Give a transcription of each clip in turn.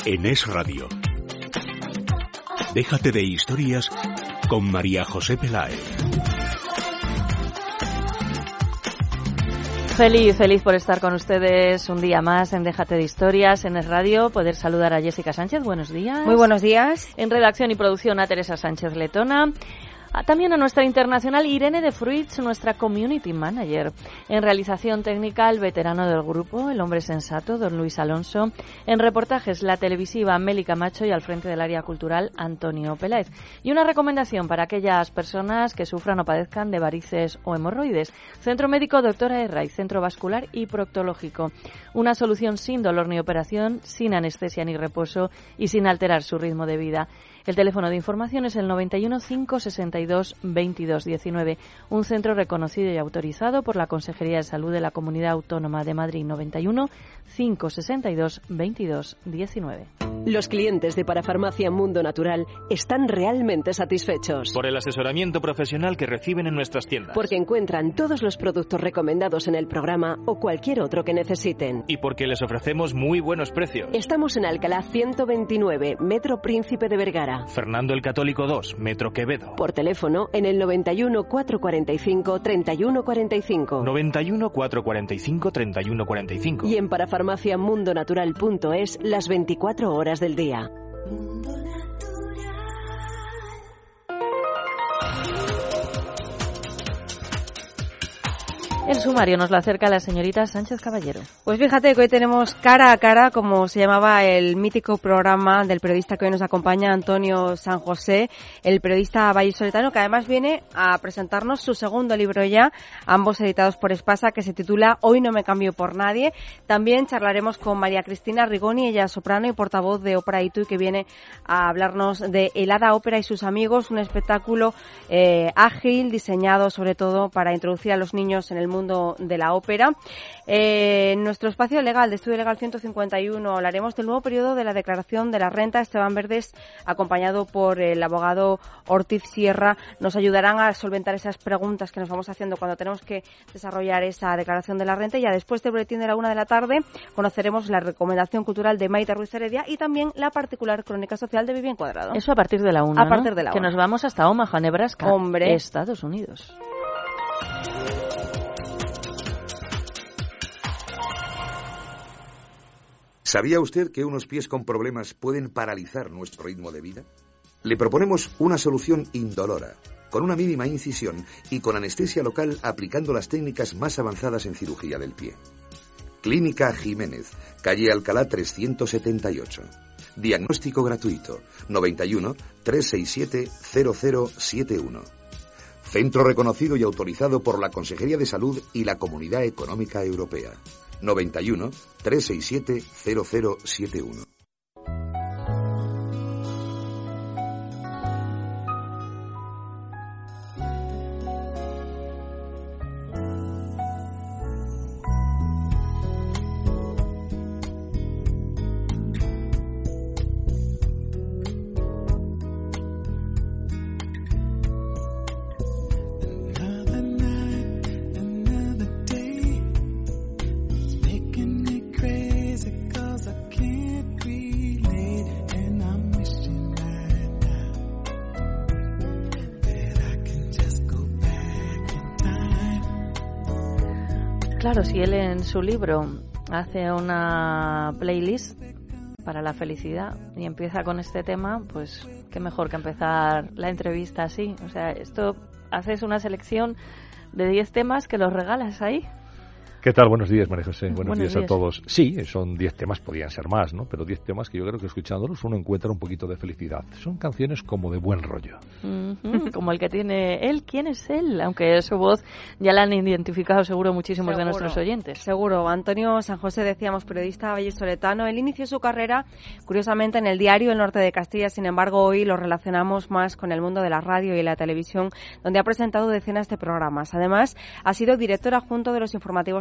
en Es Radio. Déjate de historias con María José Peláez. Feliz por estar con ustedes un día más en Déjate de Historias, en Es Radio. Poder saludar a Jessica Sánchez, buenos días. Muy buenos días. En redacción y producción a Teresa Sánchez Letona. También a nuestra internacional Irene de Fruits, nuestra Community Manager. En realización técnica, el veterano del grupo, el hombre sensato, don Luis Alonso. En reportajes, la televisiva Meli Camacho y al frente del área cultural, Antonio Peláez. Y una recomendación para aquellas personas que sufran o padezcan de varices o hemorroides. Centro Médico Doctora Herray, Centro Vascular y Proctológico. Una solución sin dolor ni operación, sin anestesia ni reposo y sin alterar su ritmo de vida. El teléfono de información es el 91 562 22 19, un centro reconocido y autorizado por la Consejería de Salud de la Comunidad Autónoma de Madrid. 91 562 22 19. Los clientes de Parafarmacia Mundo Natural están realmente satisfechos. Por el asesoramiento profesional que reciben en nuestras tiendas. Porque encuentran todos los productos recomendados en el programa o cualquier otro que necesiten. Y porque les ofrecemos muy buenos precios. Estamos en Alcalá 129, Metro Príncipe de Vergara. Fernando el Católico 2, Metro Quevedo. Por teléfono en el 91 445 31 45. 91 445 31 45. Y en parafarmaciamundonatural.es las 24 horas del día. El sumario nos lo acerca la señorita Sánchez Caballero. Pues fíjate que hoy tenemos Cara a Cara, como se llamaba el mítico programa del periodista que hoy nos acompaña, Antonio San José, el periodista vallisoletano, que además viene a presentarnos su segundo libro ya, ambos editados por Espasa, que se titula Hoy no me cambio por nadie. También charlaremos con María Cristina Rigoni, ella es soprano y portavoz de Ópera Itu, y que viene a hablarnos de El Hada Ópera y sus amigos, un espectáculo ágil, diseñado sobre todo para introducir a los niños en el mundo de la ópera. En nuestro espacio legal de Estudio Legal 151 hablaremos del nuevo periodo de la declaración de la renta. Esteban Verdes, acompañado por el abogado Ortiz Sierra, nos ayudarán a solventar esas preguntas que nos vamos haciendo cuando tenemos que desarrollar esa declaración de la renta. Y ya después del boletín de la 1 de la tarde conoceremos la recomendación cultural de Maite Ruiz Heredia y también la particular crónica social de Vivian Cuadrado. Eso a partir de la 1, A partir de la 1. Que nos vamos hasta Omaha, Nebraska, Hombre. Estados Unidos. ¿Sabía usted que unos pies con problemas pueden paralizar nuestro ritmo de vida? Le proponemos una solución indolora, con una mínima incisión y con anestesia local aplicando las técnicas más avanzadas en cirugía del pie. Clínica Jiménez, calle Alcalá 378. Diagnóstico gratuito, 91 367 0071. Centro reconocido y autorizado por la Consejería de Salud y la Comunidad Económica Europea. 91 367 0071. Claro, si él en su libro hace una playlist para la felicidad y empieza con este tema, pues qué mejor que empezar la entrevista así. O sea, esto haces una selección de 10 temas que los regalas ahí. ¿Qué tal? Buenos días, María José. Buenos días a días todos. Sí, son 10 temas, podrían ser más, ¿no? Pero 10 temas que yo creo que escuchándolos uno encuentra un poquito de felicidad. Son canciones como de buen rollo. Como el que tiene él. ¿Quién es él? Aunque su voz ya la han identificado seguro muchísimos de nuestros oyentes. Seguro. Antonio San José, decíamos, periodista vallisoletano. Él inició su carrera, curiosamente, en el diario El Norte de Castilla. Sin embargo, hoy lo relacionamos más con el mundo de la radio y la televisión, donde ha presentado decenas de programas. Además, ha sido director adjunto de los informativos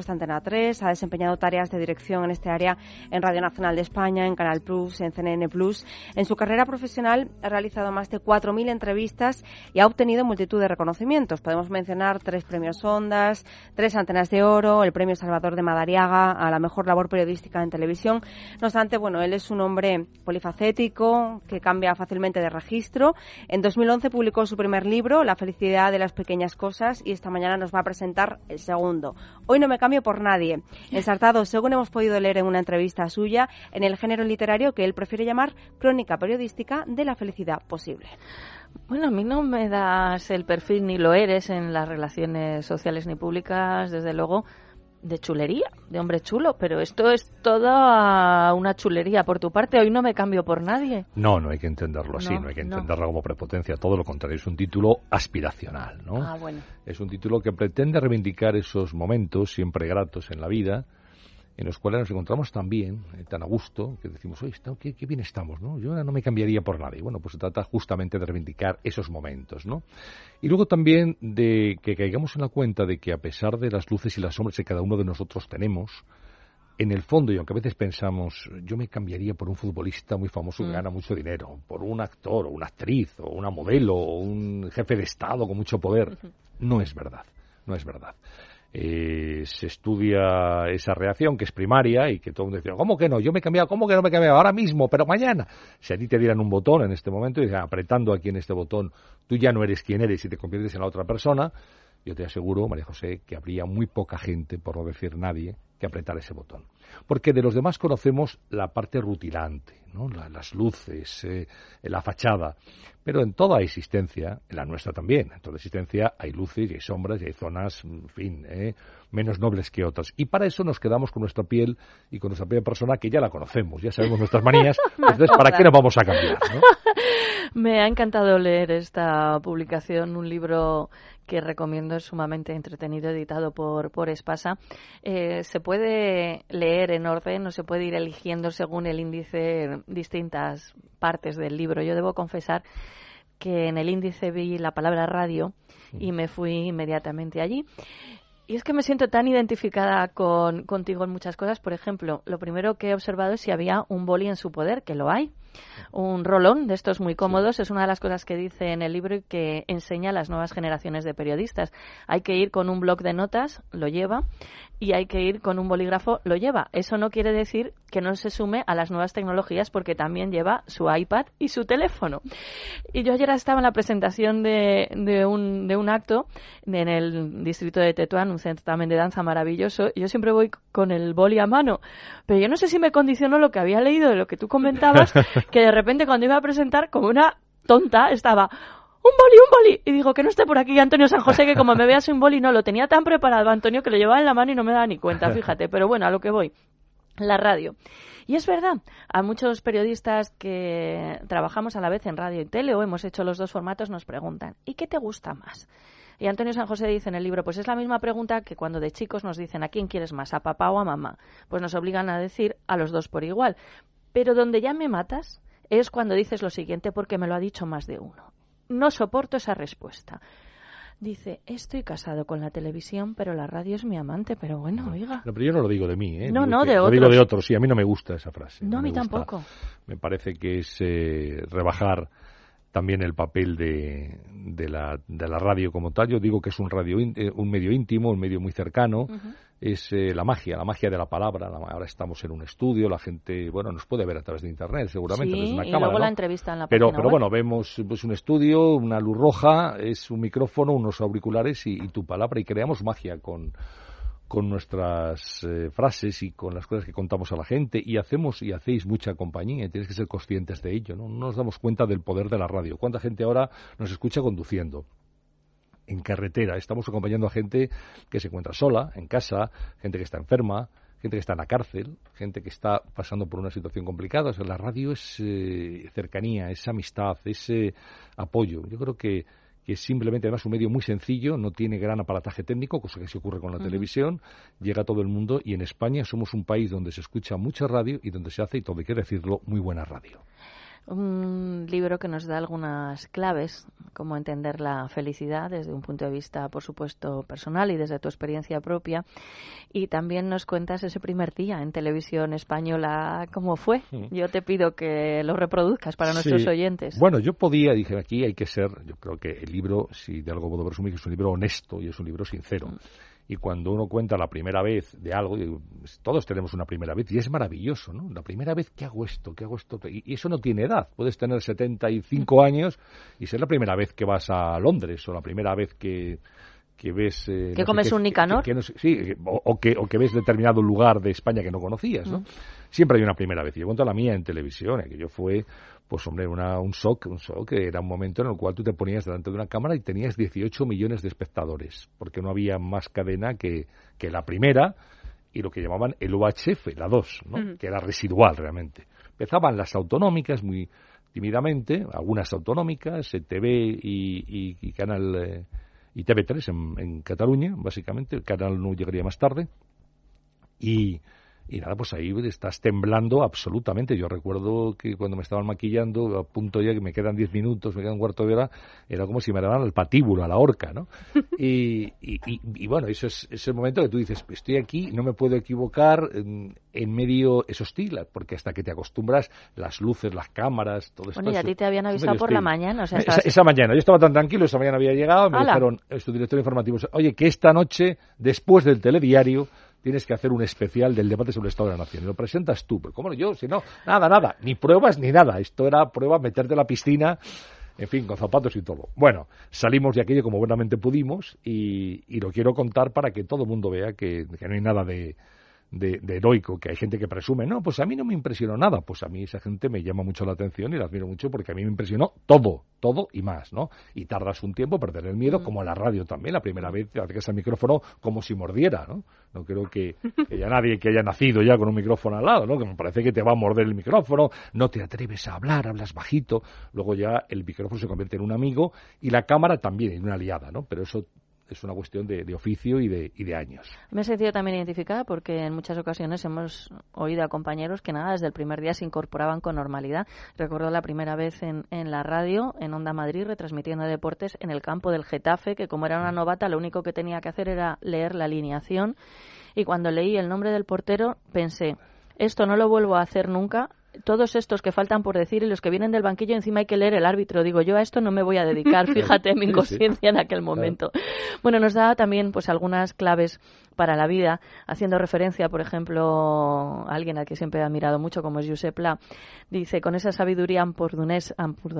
Antena 3, ha desempeñado tareas de dirección en este área en Radio Nacional de España, en Canal Plus, en CNN Plus. En su carrera profesional ha realizado más de 4.000 entrevistas y ha obtenido multitud de reconocimientos. Podemos mencionar 3 premios Ondas, 3 Antenas de Oro, el premio Salvador de Madariaga a la mejor labor periodística en televisión. No obstante, bueno, él es un hombre polifacético que cambia fácilmente de registro. En 2011 publicó su primer libro, La felicidad de las pequeñas cosas, y esta mañana nos va a presentar el segundo. Hoy no me cambio por nadie. Ensartado, según hemos podido leer en una entrevista suya, en el género literario que él prefiere llamar crónica periodística de la felicidad posible. Bueno, a mí no me das el perfil, ni lo eres en las relaciones sociales ni públicas, desde luego, de chulería, de hombre chulo, pero esto es toda una chulería por tu parte. Hoy no me cambio por nadie. No hay que entenderlo así, no hay que entenderlo como prepotencia, todo lo contrario, es un título aspiracional, ¿no? Bueno. Es un título que pretende reivindicar esos momentos siempre gratos en la vida, en los cuales nos encontramos tan bien, tan a gusto, que decimos, oye, qué bien estamos, ¿no? Yo no me cambiaría por nadie. Bueno, pues se trata justamente de reivindicar esos momentos, ¿no? Y luego también de que caigamos en la cuenta de que a pesar de las luces y las sombras que cada uno de nosotros tenemos, en el fondo, y aunque a veces pensamos, yo me cambiaría por un futbolista muy famoso que gana mucho dinero, por un actor, o una actriz, o una modelo, o un jefe de Estado con mucho poder, no es verdad, no es verdad. Se estudia esa reacción que es primaria y que todo el mundo dice, ¿cómo que no? Yo me he cambiado, ¿cómo que no me he cambiado? Ahora mismo, pero mañana. Si a ti te dieran un botón en este momento y dicen, apretando aquí en este botón, tú ya no eres quien eres y te conviertes en la otra persona, yo te aseguro, María José, que habría muy poca gente, por no decir nadie, que apretar ese botón. Porque de los demás conocemos la parte rutilante, ¿no? Las luces, la fachada. Pero en toda existencia, en la nuestra también, en toda existencia hay luces y hay sombras y hay zonas, en fin, menos nobles que otras. Y para eso nos quedamos con nuestra piel y con nuestra propia persona, que ya la conocemos, ya sabemos nuestras manías. Entonces, ¿para qué nos vamos a cambiar, ¿no? Me ha encantado leer esta publicación, un libro que recomiendo, es sumamente entretenido, editado por Espasa. Se puede leer en orden, o se puede ir eligiendo según el índice distintas partes del libro. Yo debo confesar que en el índice vi la palabra radio y me fui inmediatamente allí. Y es que me siento tan identificada contigo en muchas cosas. Por ejemplo, lo primero que he observado es si había un boli en su poder, que lo hay. Un rolón de estos muy cómodos, es una de las cosas que dice en el libro y que enseña a las nuevas generaciones de periodistas. Hay que ir con un bloc de notas, lo lleva, y hay que ir con un bolígrafo, lo lleva. Eso no quiere decir que no se sume a las nuevas tecnologías, porque también lleva su iPad y su teléfono. Y yo ayer estaba en la presentación de un acto en el distrito de Tetuán, un centro también de danza maravilloso, y yo siempre voy con el boli a mano, pero yo no sé si me condicionó lo que había leído de lo que tú comentabas, que de repente cuando iba a presentar, como una tonta, estaba un boli, y digo que no esté por aquí Antonio San José, que como me veas un boli, no, lo tenía tan preparado Antonio que lo llevaba en la mano y no me daba ni cuenta, fíjate. Pero bueno, a lo que voy, la radio. Y es verdad, a muchos periodistas que trabajamos a la vez en radio y tele, o hemos hecho los dos formatos, nos preguntan, ¿y qué te gusta más? Y Antonio San José dice en el libro, pues es la misma pregunta que cuando de chicos nos dicen, ¿a quién quieres más, a papá o a mamá? Pues nos obligan a decir a los dos por igual. Pero donde ya me matas es cuando dices lo siguiente, porque me lo ha dicho más de uno. No soporto esa respuesta. Dice, estoy casado con la televisión, pero la radio es mi amante. Pero bueno, oiga. No, pero yo no lo digo de mí, ¿eh? No, de otros. Lo digo de otros, sí, a mí no me gusta esa frase. No, a mí tampoco. Me parece que es rebajar también el papel de la radio como tal. Yo digo que es un medio íntimo, un medio muy cercano. Es la magia de la palabra. Ahora estamos en un estudio, la gente, bueno, nos puede ver a través de internet, seguramente, sí, desde una y cámara, luego ¿no? la entrevista en la página pero web. bueno, vemos pues un estudio, una luz roja, es un micrófono, unos auriculares y tu palabra, y creamos magia con nuestras frases y con las cosas que contamos a la gente, y hacéis mucha compañía, y tienes que ser conscientes de ello, ¿no? No nos damos cuenta del poder de la radio. ¿Cuánta gente ahora nos escucha conduciendo, en carretera? Estamos acompañando a gente que se encuentra sola, en casa, gente que está enferma, gente que está en la cárcel, gente que está pasando por una situación complicada. O sea, la radio es cercanía, es amistad, es apoyo. Yo creo que es simplemente, además, un medio muy sencillo, no tiene gran aparataje técnico, cosa que se ocurre con la televisión, llega a todo el mundo, y en España somos un país donde se escucha mucha radio y donde se hace, y todo hay que decirlo, muy buena radio. Un libro que nos da algunas claves, como entender la felicidad desde un punto de vista, por supuesto, personal y desde tu experiencia propia. Y también nos cuentas ese primer día en televisión española, ¿cómo fue? Yo te pido que lo reproduzcas para nuestros oyentes. Bueno, dije, aquí hay que ser, yo creo que el libro, si de algo puedo presumir, es un libro honesto y es un libro sincero. Y cuando uno cuenta la primera vez de algo, todos tenemos una primera vez y es maravilloso, ¿no? La primera vez que hago esto. Y eso no tiene edad. Puedes tener 75 años y ser la primera vez que vas a Londres o la primera vez que ves... ¿Que comes un Nicanor? O que ves determinado lugar de España que no conocías, ¿no? Siempre hay una primera vez. Y yo cuento la mía en televisión, que yo fue... Pues hombre, un shock, que era un momento en el cual tú te ponías delante de una cámara y tenías 18 millones de espectadores, porque no había más cadena que la primera y lo que llamaban el UHF, la 2, ¿no? Que era residual realmente. Empezaban las autonómicas muy tímidamente, algunas autonómicas, TV y Canal y TV3 en Cataluña, básicamente, el canal no llegaría más tarde, y nada, pues ahí estás temblando absolutamente. Yo recuerdo que cuando me estaban maquillando, a punto ya que me quedan 10 minutos, me quedan un cuarto de hora, era como si me daban al patíbulo, a la horca, ¿no? Y bueno, eso es el momento que tú dices, estoy aquí, no me puedo equivocar, en medio es hostil, porque hasta que te acostumbras, las luces, las cámaras, todo esto. Bueno, y a ti te habían avisado por la mañana, o sea, esa mañana, yo estaba tan tranquilo, esa mañana había llegado, me dijeron, tu director informativo, oye, que esta noche, después del telediario, tienes que hacer un especial del debate sobre el Estado de la Nación. Y lo presentas tú. Pero ¿cómo yo? Si no, nada. Ni pruebas ni nada. Esto era prueba, meterte en la piscina, en fin, con zapatos y todo. Bueno, salimos de aquello como buenamente pudimos y lo quiero contar para que todo el mundo vea que no hay nada de heroico, que hay gente que presume, no, pues a mí no me impresionó nada. Pues a mí esa gente me llama mucho la atención y la admiro mucho porque a mí me impresionó todo y más, ¿no? Y tardas un tiempo perder el miedo, como la radio también. La primera vez te acercas al micrófono como si mordiera, ¿no? No creo que haya nadie que haya nacido ya con un micrófono al lado, ¿no? Que me parece que te va a morder el micrófono, no te atreves a hablar, hablas bajito, luego ya el micrófono se convierte en un amigo y la cámara también en una aliada, ¿no? Pero eso es una cuestión de oficio y de años. Me he sentido también identificada porque en muchas ocasiones hemos oído a compañeros que desde el primer día se incorporaban con normalidad. Recuerdo la primera vez en la radio, en Onda Madrid, retransmitiendo deportes en el campo del Getafe, que como era una novata, lo único que tenía que hacer era leer la alineación. Y cuando leí el nombre del portero, pensé, esto no lo vuelvo a hacer nunca. Todos estos que faltan por decir y los que vienen del banquillo, encima hay que leer el árbitro. Digo, yo a esto no me voy a dedicar, fíjate mi inconsciencia en aquel momento. Bueno, nos da también pues algunas claves para la vida, haciendo referencia, por ejemplo, a alguien al que siempre he admirado mucho, como es Josep Pla. Dice, con esa sabiduría ampurdonesa,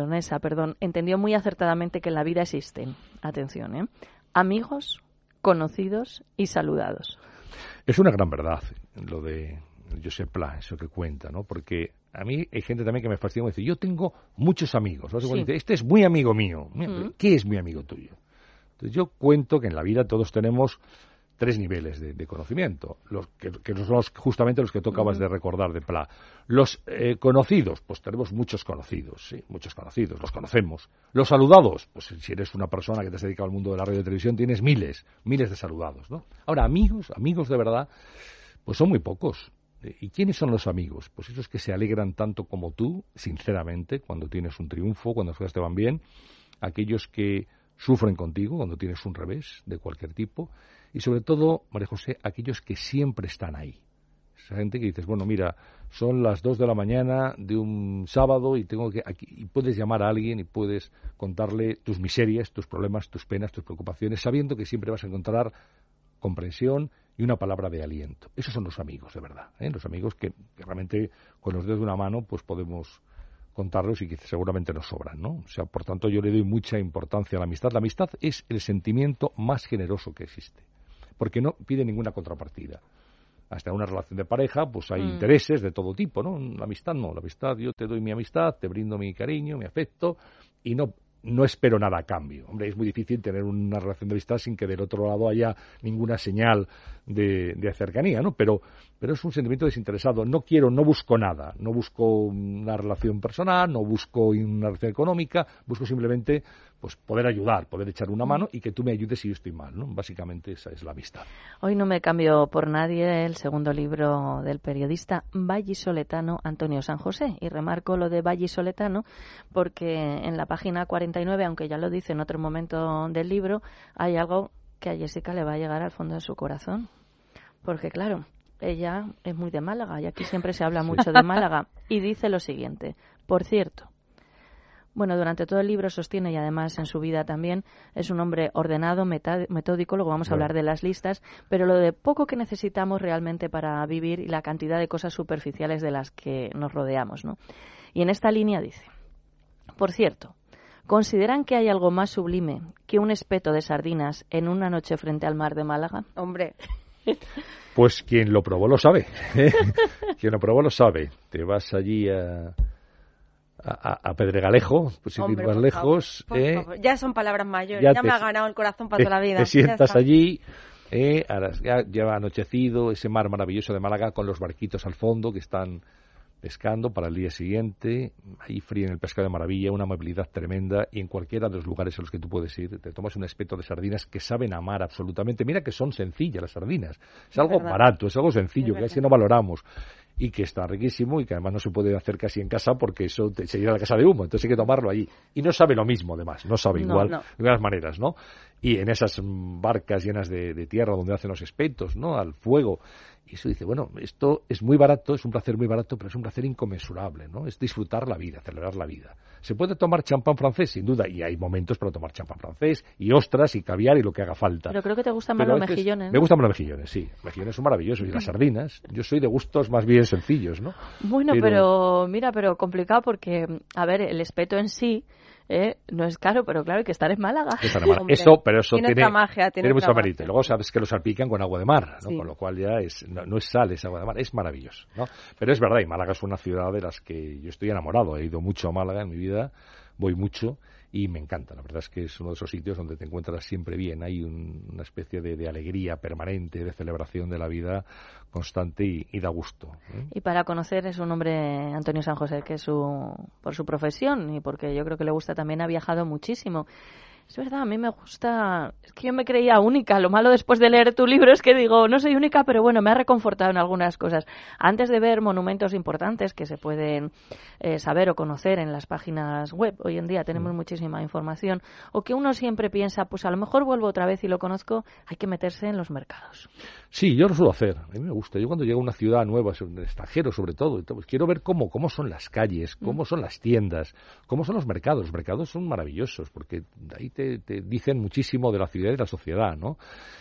entendió muy acertadamente que en la vida existen, atención, amigos, conocidos y saludados. Es una gran verdad lo de Josep Pla, eso que cuenta, ¿no? Porque a mí hay gente también que me fascina, me dice, yo tengo muchos amigos, ¿no? Dice, este es muy amigo mío. ¿Qué es muy amigo tuyo? Entonces yo cuento que en la vida todos tenemos 3 niveles de conocimiento, los que son justamente los que tú acabas de recordar de Pla. Los conocidos, pues tenemos muchos conocidos, sí, muchos conocidos, los conocemos. Los saludados, pues si eres una persona que te has dedicado al mundo de la radio y televisión, tienes miles de saludados, ¿no? Ahora, amigos de verdad, pues son muy pocos. ¿Y quiénes son los amigos? Pues esos que se alegran tanto como tú, sinceramente, cuando tienes un triunfo, cuando las cosas te van bien, aquellos que sufren contigo cuando tienes un revés de cualquier tipo, y sobre todo, María José, aquellos que siempre están ahí. Esa gente que dices, bueno, mira, son las 2 de la mañana de un sábado y y puedes llamar a alguien y puedes contarle tus miserias, tus problemas, tus penas, tus preocupaciones, sabiendo que siempre vas a encontrar comprensión y una palabra de aliento. Esos son los amigos, de verdad, los amigos que realmente con los dedos de una mano pues podemos contarlos y que seguramente nos sobran, ¿no? O sea, por tanto, yo le doy mucha importancia a la amistad. La amistad es el sentimiento más generoso que existe, porque no pide ninguna contrapartida. Hasta en una relación de pareja, pues hay intereses de todo tipo, ¿no? La amistad no. La amistad, yo te doy mi amistad, te brindo mi cariño, mi afecto, y no no espero nada a cambio. Hombre, es muy difícil tener una relación de amistad sin que del otro lado haya ninguna señal de cercanía, ¿no? Pero es un sentimiento desinteresado. No busco nada. No busco una relación personal, no busco una relación económica, busco simplemente pues poder ayudar, poder echar una mano y que tú me ayudes si yo estoy mal, ¿no? Básicamente esa es la amistad. Hoy no me cambio por nadie, el segundo libro del periodista vallisoletano Antonio San José. Y remarco lo de vallisoletano porque en la página 49, aunque ya lo dice en otro momento del libro, hay algo que a Jessica le va a llegar al fondo de su corazón. Porque claro, ella es muy de Málaga y aquí siempre se habla mucho de Málaga. Y dice lo siguiente: por cierto, bueno, durante todo el libro sostiene, y además en su vida también, es un hombre ordenado, metódico, luego vamos a hablar de las listas, pero lo de poco que necesitamos realmente para vivir y la cantidad de cosas superficiales de las que nos rodeamos, ¿no? Y en esta línea dice: por cierto, ¿consideran que hay algo más sublime que un espeto de sardinas en una noche frente al mar de Málaga? Hombre. Pues quien lo probó lo sabe. Quien lo probó lo sabe. Te vas allí a Pedregalejo, pues sin ir más lejos. Por favor. Ya son palabras mayores, ya me ha ganado el corazón para toda la vida. Te sientas allí, ya va anochecido, ese mar maravilloso de Málaga con los barquitos al fondo que están pescando para el día siguiente, ahí fríen el pescado de maravilla, una amabilidad tremenda, y en cualquiera de los lugares a los que tú puedes ir, te tomas un espeto de sardinas que saben amar absolutamente. Mira que son sencillas las sardinas, es algo barato, es algo sencillo, que casi no valoramos, y que está riquísimo y que además no se puede hacer casi en casa porque eso se irá a la casa de humo, entonces hay que tomarlo allí. Y no sabe lo mismo, además, no sabe igual, de algunas maneras, ¿no? Y en esas barcas llenas de tierra donde hacen los espetos, ¿no? Al fuego. Y eso dice, bueno, esto es muy barato, es un placer muy barato, pero es un placer inconmensurable, ¿no? Es disfrutar la vida, celebrar la vida. Se puede tomar champán francés, sin duda, y hay momentos para tomar champán francés, y ostras, y caviar, y lo que haga falta. Pero creo que te gustan más los mejillones, ¿no? Me gustan más los mejillones, sí. Los mejillones son maravillosos, y las sardinas. Yo soy de gustos más bien sencillos, ¿no? Bueno, pero mira, pero complicado porque, a ver, el espeto en sí no es caro, pero claro, hay que estar en Málaga. Eso tiene magia, tiene mucho mérito. Luego sabes que lo salpican con agua de mar, ¿no? Sí. Con lo cual ya no es sal, es agua de mar. Es maravilloso, ¿no? Pero es verdad, y Málaga es una ciudad de las que yo estoy enamorado. He ido mucho a Málaga en mi vida, voy mucho y me encanta. La verdad es que es uno de esos sitios donde te encuentras siempre bien. Hay una especie de alegría permanente, de celebración de la vida constante y da gusto, ¿eh? Y para conocer es un hombre, Antonio San José, que por su profesión y porque yo creo que le gusta también, ha viajado muchísimo. Es verdad, a mí me gusta... Es que yo me creía única. Lo malo después de leer tu libro es que digo, no soy única, pero bueno, me ha reconfortado en algunas cosas. Antes de ver monumentos importantes que se pueden saber o conocer en las páginas web, hoy en día tenemos muchísima información, o que uno siempre piensa, pues a lo mejor vuelvo otra vez y lo conozco, hay que meterse en los mercados. Sí, yo lo suelo hacer. A mí me gusta. Yo cuando llego a una ciudad nueva, en el extranjero sobre todo, pues quiero ver cómo son las calles, cómo son las tiendas, cómo son los mercados. Los mercados son maravillosos porque ahí te dicen muchísimo de la ciudad y de la sociedad, ¿no?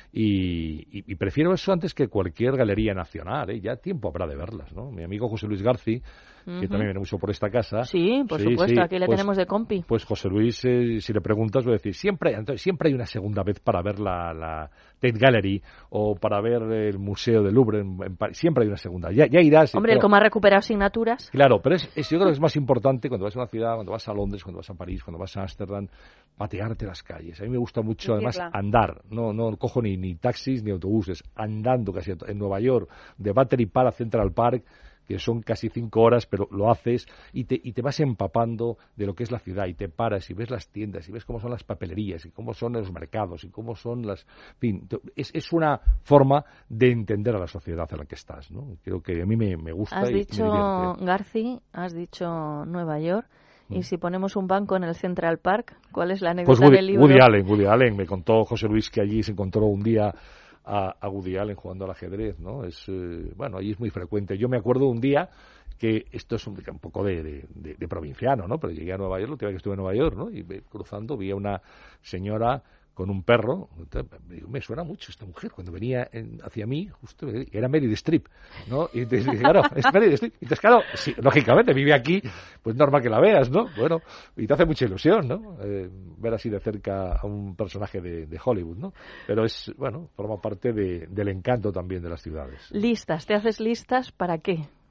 Y prefiero eso antes que cualquier galería nacional, ¿eh? Ya tiempo habrá de verlas, ¿no? Mi amigo José Luis García, que también viene mucho por esta casa. Sí, por supuesto, aquí le tenemos de compi. Pues José Luis, si le preguntas, va a decir, siempre hay una segunda vez para ver la Tate Gallery o para ver el Museo del Louvre en París. Siempre hay una segunda. Ya irás. Hombre, él como ha recuperado asignaturas. Claro, pero yo creo que es más importante cuando vas a una ciudad, cuando vas a Londres, cuando vas a París, cuando vas a Ámsterdam, patearte las calles. A mí me gusta mucho, además, andar. No cojo ni taxis ni autobuses. Andando casi en Nueva York, de Battery Park a Central Park, que son casi 5 horas, pero lo haces y te vas empapando de lo que es la ciudad y te paras y ves las tiendas y ves cómo son las papelerías y cómo son los mercados y cómo son las... En fin, es una forma de entender a la sociedad en la que estás, ¿no? Creo que a mí me gusta. Has dicho, me divierte. García, has dicho Nueva York. Y si ponemos un banco en el Central Park, ¿cuál es la anécdota del libro? Woody Allen. Me contó José Luis que allí se encontró un día a Woody Allen jugando al ajedrez, ¿no? Allí es muy frecuente. Yo me acuerdo un día que esto es un poco de provinciano, ¿no? Pero llegué a Nueva York, la última vez que estuve en Nueva York, ¿no? Y cruzando vi a una señora con un perro. Me suena mucho esta mujer. Cuando venía hacia mí, justo era Meryl Streep, ¿no? Y entonces dije, claro, es Meryl Streep. Entonces, claro, sí, lógicamente vive aquí, pues normal que la veas, ¿no? Bueno, y te hace mucha ilusión, ¿no? Ver así de cerca a un personaje de Hollywood, ¿no? Pero forma parte del encanto también de las ciudades. Listas, ¿te haces listas para qué?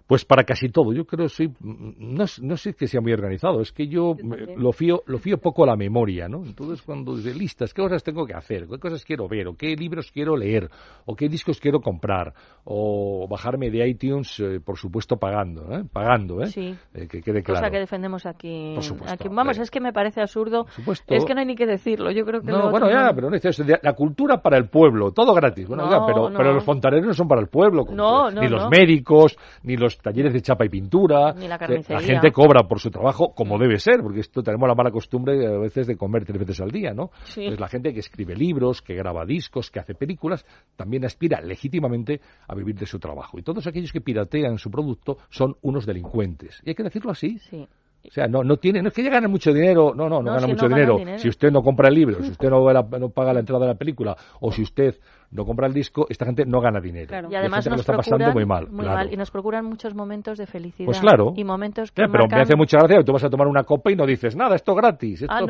Pues para casi todo. Yo creo que no sé que sea muy organizado, es que yo lo fío poco a la memoria, ¿no? Entonces cuando dice listas, ¿qué cosas tengo que hacer? ¿Qué cosas quiero ver? ¿O qué libros quiero leer? ¿O qué discos quiero comprar? O bajarme de iTunes, por supuesto pagando, ¿eh? Sí. Que quede claro. Cosa que defendemos aquí. Por supuesto. Vamos, es que me parece absurdo. Por supuesto. Es que no hay ni que decirlo. Yo creo que pero no es la cultura para el pueblo, todo gratis. Bueno, pero los fontaneros no son para el pueblo. Ni los médicos, ni los talleres de chapa y pintura. Ni la carnicería. La gente cobra por su trabajo como debe ser, porque esto tenemos la mala costumbre a veces de comer 3 veces al día, ¿no? Sí. Entonces la gente que escribe libros, que graba discos, que hace películas, también aspira legítimamente a vivir de su trabajo. Y todos aquellos que piratean su producto son unos delincuentes. Y hay que decirlo así. Sí. O sea, no es que ganen mucho dinero, no gana mucho dinero. Si usted no compra el libro, si usted no paga la entrada de la película, o si usted no compra el disco, esta gente no gana dinero. Claro. Y además nos está pasando muy mal. Y nos procuran muchos momentos de felicidad. Pues claro. Y momentos que pero me hace mucha gracia que tú vas a tomar una copa y no dices nada, esto gratis. Esto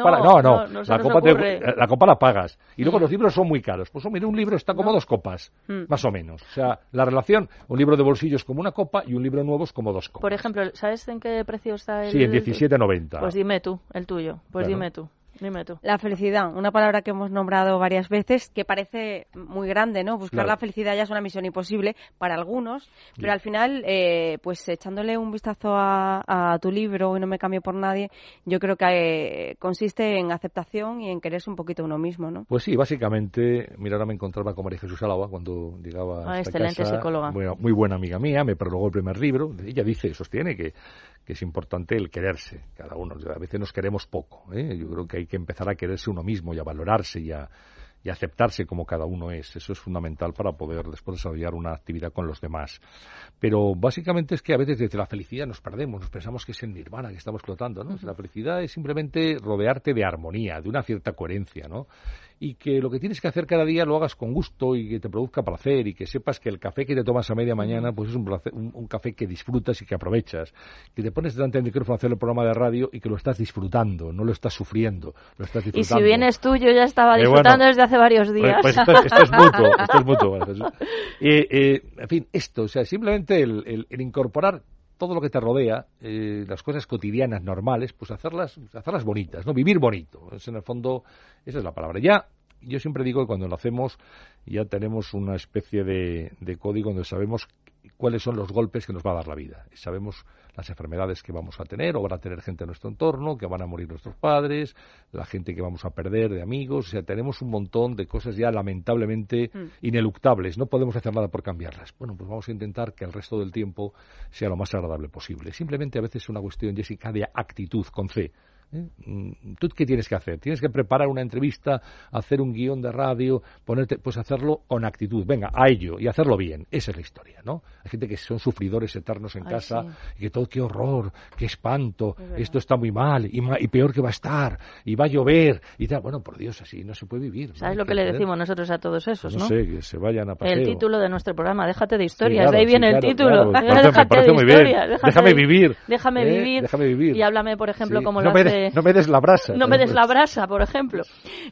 la copa la pagas. Y luego los libros son muy caros. Pues mira, un libro está como 2 copas, más o menos. O sea, la relación, un libro de bolsillo es como una copa y un libro nuevo es como 2 copas. Por ejemplo, ¿sabes en qué precio está el...? Sí, en 17,90. Pues dime tú, el tuyo. Pues claro. Dime tú. La felicidad, una palabra que hemos nombrado varias veces, que parece muy grande, ¿no? Buscar la felicidad ya es una misión imposible para algunos, pero al final, pues echándole un vistazo a tu libro, Y no me cambio por nadie, yo creo que consiste en aceptación y en quererse un poquito uno mismo, ¿no? Pues sí, básicamente, mira, ahora me encontraba con María Jesús Álava cuando llegaba a esta excelente casa, psicóloga. Muy buena amiga mía, me prologó el primer libro. Ella sostiene que es importante el quererse, cada uno. A veces nos queremos poco, ¿eh? Yo creo que hay que empezar a quererse uno mismo y a valorarse y a aceptarse como cada uno es. Eso es fundamental para poder después desarrollar una actividad con los demás. Pero básicamente es que a veces desde la felicidad nos perdemos, nos pensamos que es el nirvana que estamos flotando, ¿no? La felicidad es simplemente rodearte de armonía, de una cierta coherencia, ¿no? Y que lo que tienes que hacer cada día lo hagas con gusto y que te produzca placer y que sepas que el café que te tomas a media mañana pues es un café que disfrutas y que aprovechas, que te pones delante del micrófono a hacer el programa de radio y que lo estás disfrutando, no lo estás sufriendo, lo estás disfrutando. Y si vienes tú, yo ya estaba disfrutando desde hace varios días. Pues esto es mutuo. En fin, o sea, simplemente el incorporar todo lo que te rodea, las cosas cotidianas, normales, pues hacerlas bonitas, ¿no? Vivir bonito. En el fondo, esa es la palabra. Ya, yo siempre digo que cuando lo hacemos, ya tenemos una especie de código donde sabemos cuáles son los golpes que nos va a dar la vida. Sabemos las enfermedades que vamos a tener, o van a tener gente en nuestro entorno, que van a morir nuestros padres, la gente que vamos a perder de amigos. O sea, tenemos un montón de cosas ya lamentablemente ineluctables. No podemos hacer nada por cambiarlas. Bueno, pues vamos a intentar que el resto del tiempo sea lo más agradable posible. Simplemente a veces es una cuestión, Jessica, de actitud, con C. ¿Tú qué tienes que hacer? Tienes que preparar una entrevista, hacer un guión de radio, pues hacerlo con actitud, venga, a ello, y hacerlo bien. Esa es la historia, ¿no? Hay gente que son sufridores eternos en casa, y que todo, qué horror, qué espanto, esto está muy mal, y peor que va a estar, y va a llover, y tal. Bueno, por Dios, así no se puede vivir. ¿Sabes lo que le decimos nosotros a todos esos, no? No sé, que se vayan a paseo. El título de nuestro programa, déjate de historias, sí, claro, de ahí viene el título. Claro, me parece muy bien. Déjame vivir. Déjame vivir. Y háblame, por ejemplo, como lo hace... No me des la brasa. No me des la brasa, por ejemplo.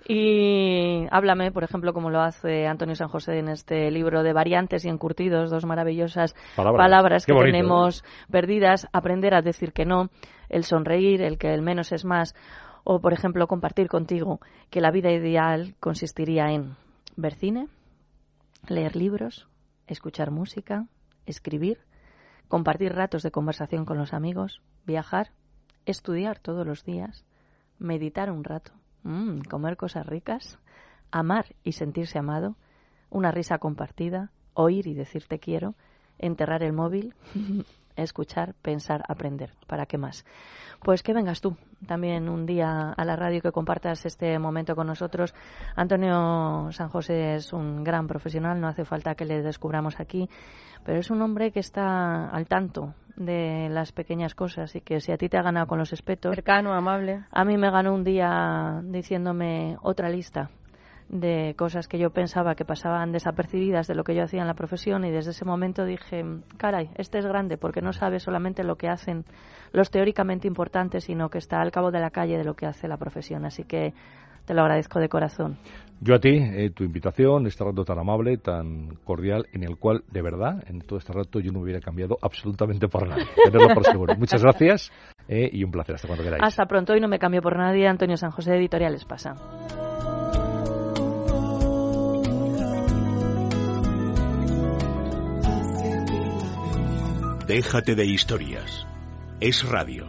Y háblame, por ejemplo, como lo hace Antonio San José en este libro de Variantes y Encurtidos, 2 maravillosas palabras que bonito, tenemos perdidas. Aprender a decir que no, el sonreír, el que el menos es más. O, por ejemplo, compartir contigo que la vida ideal consistiría en ver cine, leer libros, escuchar música, escribir, compartir ratos de conversación con los amigos, viajar, estudiar todos los días, meditar un rato, comer cosas ricas, amar y sentirse amado, una risa compartida, oír y decir te quiero, enterrar el móvil, escuchar, pensar, aprender. ¿Para qué más? Pues que vengas tú también un día a la radio, que compartas este momento con nosotros. Antonio San José es un gran profesional, no hace falta que le descubramos aquí, pero es un hombre que está al tanto de las pequeñas cosas y que si a ti te ha ganado con los espetos... Cercano, amable. A mí me ganó un día diciéndome otra lista de cosas que yo pensaba que pasaban desapercibidas de lo que yo hacía en la profesión, y desde ese momento dije, caray, este es grande porque no sabe solamente lo que hacen los teóricamente importantes, sino que está al cabo de la calle de lo que hace la profesión. Así que Te lo agradezco de corazón. Yo a ti, tu invitación, este rato tan amable, tan cordial, en el cual, de verdad, en todo este rato yo no hubiera cambiado absolutamente por nadie. Tenerlo por seguro. Muchas gracias y un placer. Hasta cuando queráis. Hasta pronto. Hoy no me cambio por nadie. Antonio San José, Editoriales Pasa. Déjate de historias. Es radio.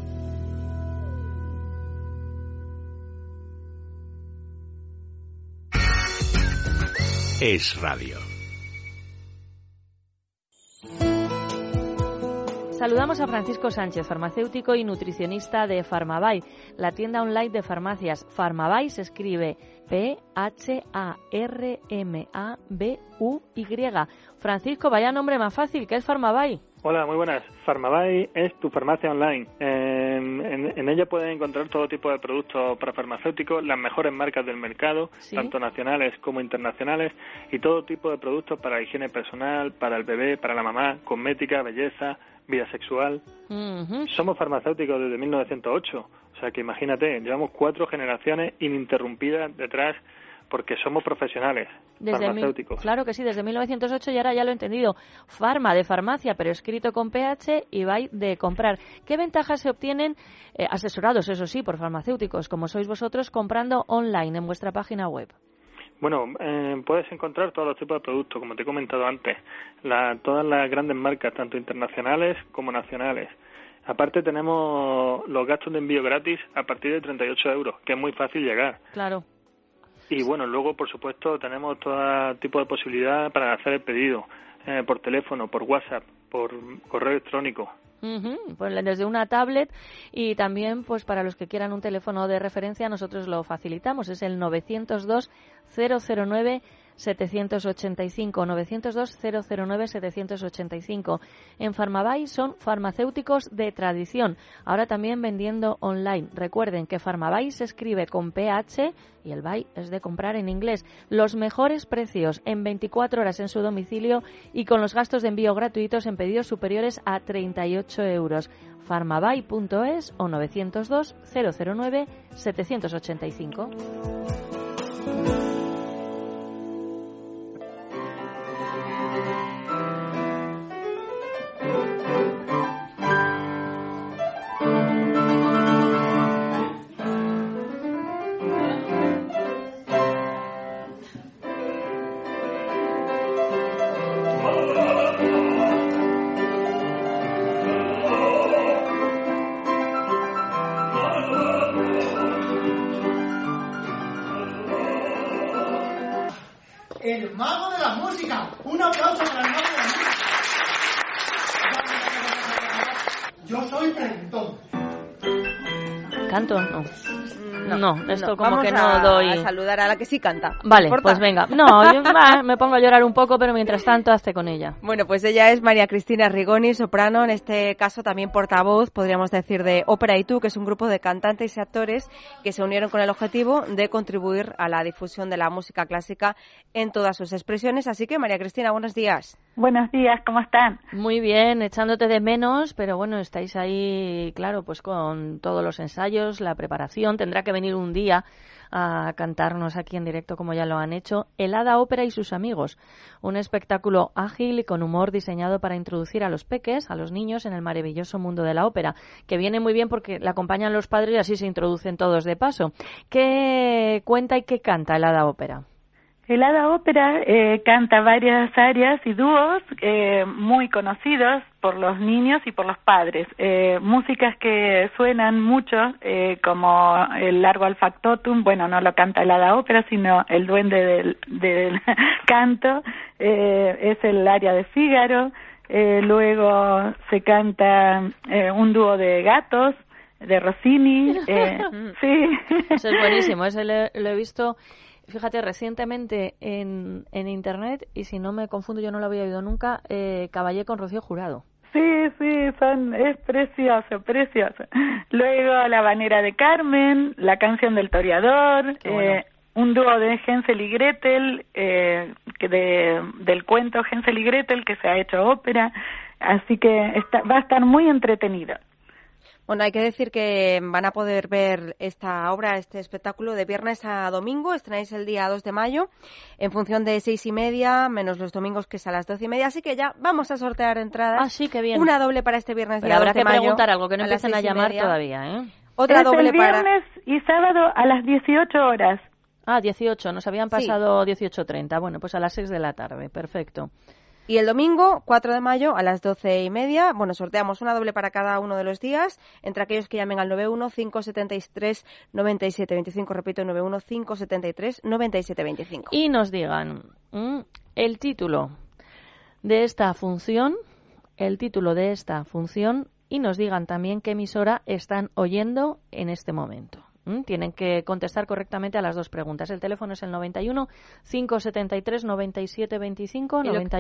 Es radio. Saludamos a Francisco Sánchez, farmacéutico y nutricionista de Farmavay, la tienda online de farmacias. Farmavay se escribe P-H-A-R-M-A-B-U-Y. Francisco, vaya nombre más fácil, ¿qué es Farmavay? Hola, muy buenas. Farmavay es tu farmacia online. En ella puedes encontrar todo tipo de productos para farmacéuticos, las mejores marcas del mercado, ¿sí?, tanto nacionales como internacionales, y todo tipo de productos para higiene personal, para el bebé, para la mamá, cosmética, belleza, vida sexual. Uh-huh. Somos farmacéuticos desde 1908, o sea que imagínate, llevamos 4 generaciones ininterrumpidas detrás, porque somos profesionales farmacéuticos. Claro que sí, desde 1908, y ahora ya lo he entendido. Farma de farmacia, pero escrito con PH, y Bay de comprar. ¿Qué ventajas se obtienen, asesorados, eso sí, por farmacéuticos, como sois vosotros, comprando online en vuestra página web? Bueno, puedes encontrar todos los tipos de productos, como te he comentado antes, todas las grandes marcas, tanto internacionales como nacionales. Aparte tenemos los gastos de envío gratis a partir de 38 euros, que es muy fácil llegar. Claro. Y bueno, luego, por supuesto, tenemos todo tipo de posibilidad para hacer el pedido, por teléfono, por WhatsApp, por correo electrónico. Pues desde una tablet, y también pues para los que quieran un teléfono de referencia nosotros lo facilitamos, es el 902 009 785, 902 009 785. En Farmavay son farmacéuticos de tradición, ahora también vendiendo online. Recuerden que Farmavay se escribe con PH y el Bay es de comprar en inglés. Los mejores precios en 24 horas en su domicilio y con los gastos de envío gratuitos en pedidos superiores a 38 euros. Farmavay.es o 902 009 785. El mago de la música. Un aplauso para el mago de la música. Yo soy preguntón. ¿Canto? No. No, esto no, como vamos que no doy. A saludar a la que sí canta. Vale, pues venga. No, yo me pongo a llorar un poco, pero mientras tanto hazte con ella. Bueno, pues ella es María Cristina Rigoni, soprano, en este caso también portavoz, podríamos decir, de Ópera y Tú, que es un grupo de cantantes y actores que se unieron con el objetivo de contribuir a la difusión de la música clásica en todas sus expresiones. Así que, María Cristina, buenos días. Buenos días, ¿cómo están? Muy bien, echándote de menos, pero bueno, estáis ahí, claro, pues con todos los ensayos, la preparación. Tendrá que venir un día a cantarnos aquí en directo, como ya lo han hecho, El Hada Ópera y sus amigos, un espectáculo ágil y con humor diseñado para introducir a los peques, a los niños, en el maravilloso mundo de la ópera, que viene muy bien porque la acompañan los padres y así se introducen todos de paso. ¿Qué cuenta y qué canta El Hada Ópera? El Hada Ópera canta varias arias y dúos muy conocidos por los niños y por los padres. Músicas que suenan mucho, como el Largo al Factotum, bueno, no lo canta el Hada Ópera, sino el duende del canto, es el aria de Fígaro. Luego se canta un dúo de gatos, de Rossini. Sí. Eso es buenísimo, ese lo he visto. Fíjate, recientemente en internet, y si no me confundo, yo no lo había oído nunca, Caballé con Rocío Jurado. Sí, es precioso, precioso. Luego La Habanera de Carmen, La Canción del Toreador, bueno. Un dúo de Hänsel y Gretel, del cuento Hänsel y Gretel, que se ha hecho ópera, así que va a estar muy entretenido. Bueno, hay que decir que van a poder ver esta obra, este espectáculo, de viernes a domingo. Estrenáis el día 2 de mayo, en función de 6:30, menos los domingos, que es a las 12:30. Así que ya vamos a sortear entradas. Ah, sí, qué bien. Una doble para este viernes, Pero día 2 de mayo. Habrá que preguntar algo, que no empiecen a llamar 6:30. todavía, ¿eh? Otra doble el viernes y sábado a las 18 horas. Ah, 18, nos habían pasado 18:30. Bueno, pues a las 6 de la tarde, perfecto. Y el domingo, 4 de mayo, a las 12:30, bueno, sorteamos una doble para cada uno de los días, entre aquellos que llamen al 91-573-9725, repito, 91-573-9725. Y nos digan el título de esta función, y nos digan también qué emisora están oyendo en este momento. Tienen que contestar correctamente a las dos preguntas. El teléfono es el 91-573-9725,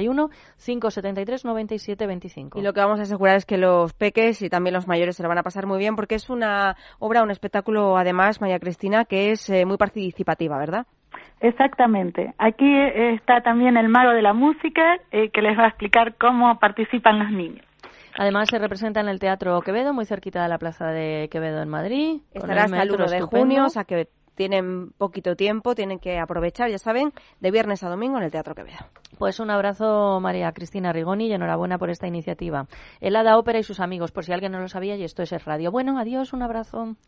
91-573-9725. Y lo que vamos a asegurar es que los peques y también los mayores se lo van a pasar muy bien, porque es una obra, un espectáculo, además, María Cristina, que es muy participativa, ¿verdad? Exactamente. Aquí está también el mago de la música, que les va a explicar cómo participan los niños. Además, se representa en el Teatro Quevedo, muy cerquita de la Plaza de Quevedo en Madrid. Estará hasta el 1 de junio, o sea que tienen poquito tiempo, tienen que aprovechar, ya saben, de viernes a domingo en el Teatro Quevedo. Pues un abrazo, María Cristina Rigoni, y enhorabuena por esta iniciativa. El Hada Ópera y sus amigos, por si alguien no lo sabía, y esto es Radio. Bueno, adiós, un abrazo.